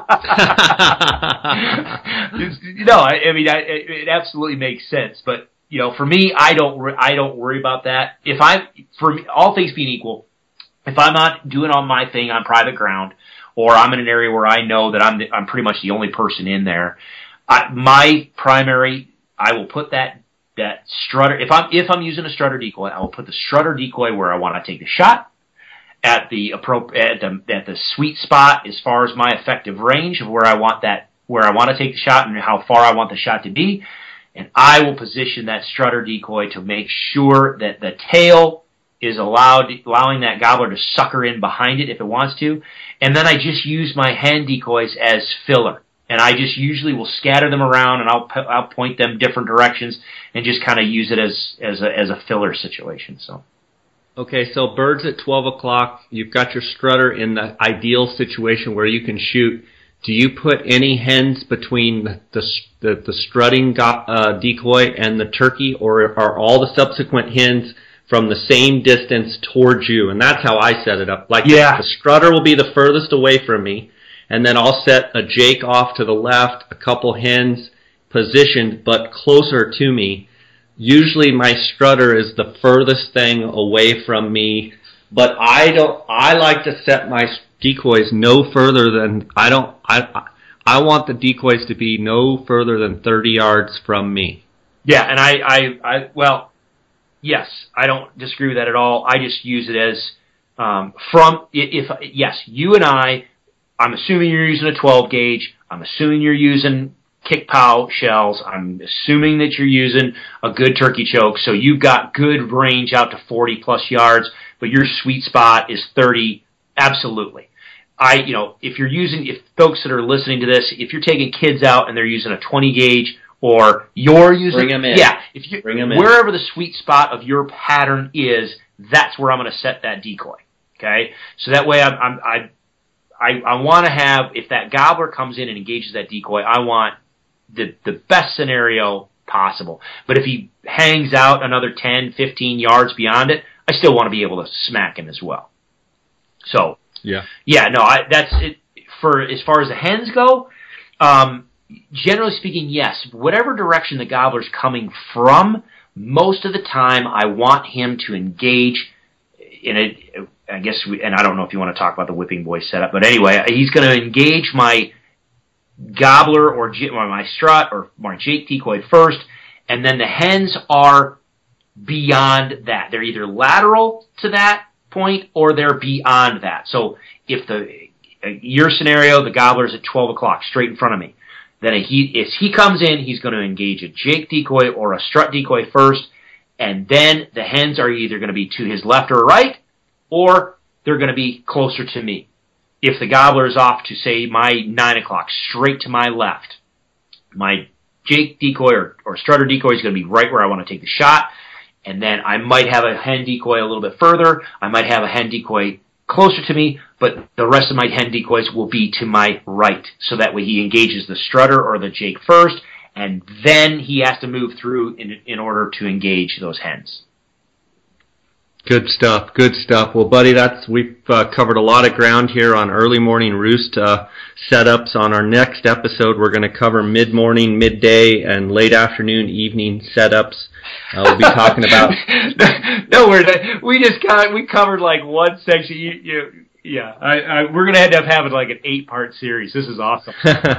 It absolutely makes sense. But, for me, I don't worry about that. For me, all things being equal, if I'm not doing all my thing on private ground, or I'm in an area where I know that I'm pretty much the only person in there, I will put that strutter. If I'm using a strutter decoy, I will put the strutter decoy where I want to take the shot, at the sweet spot as far as my effective range of where I want to take the shot and how far I want the shot to be, and I will position that strutter decoy to make sure that the tail is allowing that gobbler to sucker in behind it if it wants to, and then I just use my hen decoys as filler. And I just usually will scatter them around, and I'll point them different directions, and just kind of use it as a filler situation. So, okay, so birds at 12 o'clock. You've got your strutter in the ideal situation where you can shoot. Do you put any hens between the strutting decoy and the turkey, or are all the subsequent hens from the same distance towards you? And that's how I set it up. The strutter will be the furthest away from me. And then I'll set a Jake off to the left, a couple hens positioned but closer to me. Usually my strutter is the furthest thing away from me, but I like to set my decoys no further than, I want the decoys to be no further than 30 yards from me. Yeah, and yes, I don't disagree with that at all. I just use it as, you and I'm assuming you're using a 12 gauge. I'm assuming you're using kick pow shells. I'm assuming that you're using a good turkey choke. So you've got good range out to 40 plus yards, but your sweet spot is 30. Absolutely. If folks that are listening to this, if you're taking kids out and they're using a 20 gauge, or you're using, bring them in. Yeah. Bring them in. Wherever the sweet spot of your pattern is, that's where I'm going to set that decoy. Okay. So that way I want to have, if that gobbler comes in and engages that decoy, I want the best scenario possible. But if he hangs out another 10, 15 yards beyond it, I still want to be able to smack him as well. So, that's it. For as far as the hens go, generally speaking, yes. Whatever direction the gobbler's coming from, most of the time I want him to engage in a, I guess, and I don't know if you want to talk about the whipping boy setup, but anyway, he's going to engage my gobbler or my strut or my Jake decoy first, and then the hens are beyond that. They're either lateral to that point or they're beyond that. So if your scenario, the gobbler's at 12 o'clock, straight in front of me, then as he comes in, he's going to engage a Jake decoy or a strut decoy first, and then the hens are either going to be to his left or right, or they're going to be closer to me. If the gobbler is off to, say, my 9 o'clock, straight to my left, my Jake decoy or strutter decoy is going to be right where I want to take the shot, and then I might have a hen decoy a little bit further. I might have a hen decoy closer to me, but the rest of my hen decoys will be to my right, so that way he engages the strutter or the Jake first, and then he has to move through in order to engage those hens. Good stuff. Well, buddy, we've covered a lot of ground here on early morning roost setups. On our next episode, we're going to cover mid-morning, midday, and late afternoon, evening setups. We'll be talking about. No, we covered like one section. We're going to end up having like an 8-part series. This is awesome.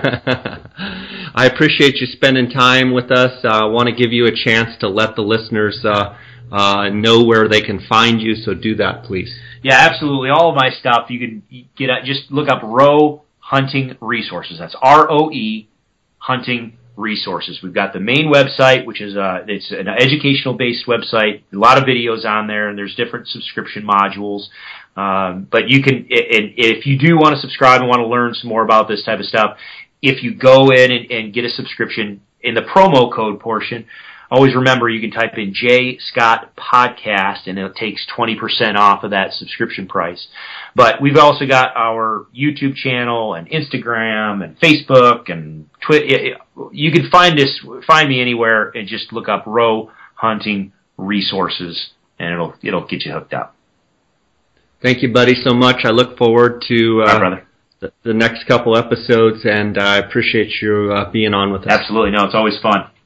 I appreciate you spending time with us. I want to give you a chance to let the listeners know where they can find you, so do that, please. Yeah, absolutely. All of my stuff, you can get at, just look up Roe Hunting Resources. That's ROE Hunting Resources. We've got the main website, which is it's an educational-based website. A lot of videos on there, and there's different subscription modules. But you can, if you do want to subscribe and want to learn some more about this type of stuff, if you go in and get a subscription in the promo code portion, always remember you can type in J Scott Podcast, and it takes 20% off of that subscription price. But we've also got our YouTube channel and Instagram and Facebook and Twitter. You can find me anywhere and just look up Roe Hunting Resources, and it'll get you hooked up. Thank you, buddy, so much. I look forward to brother. The next couple episodes, and I appreciate you being on with us. Absolutely. No, it's always fun.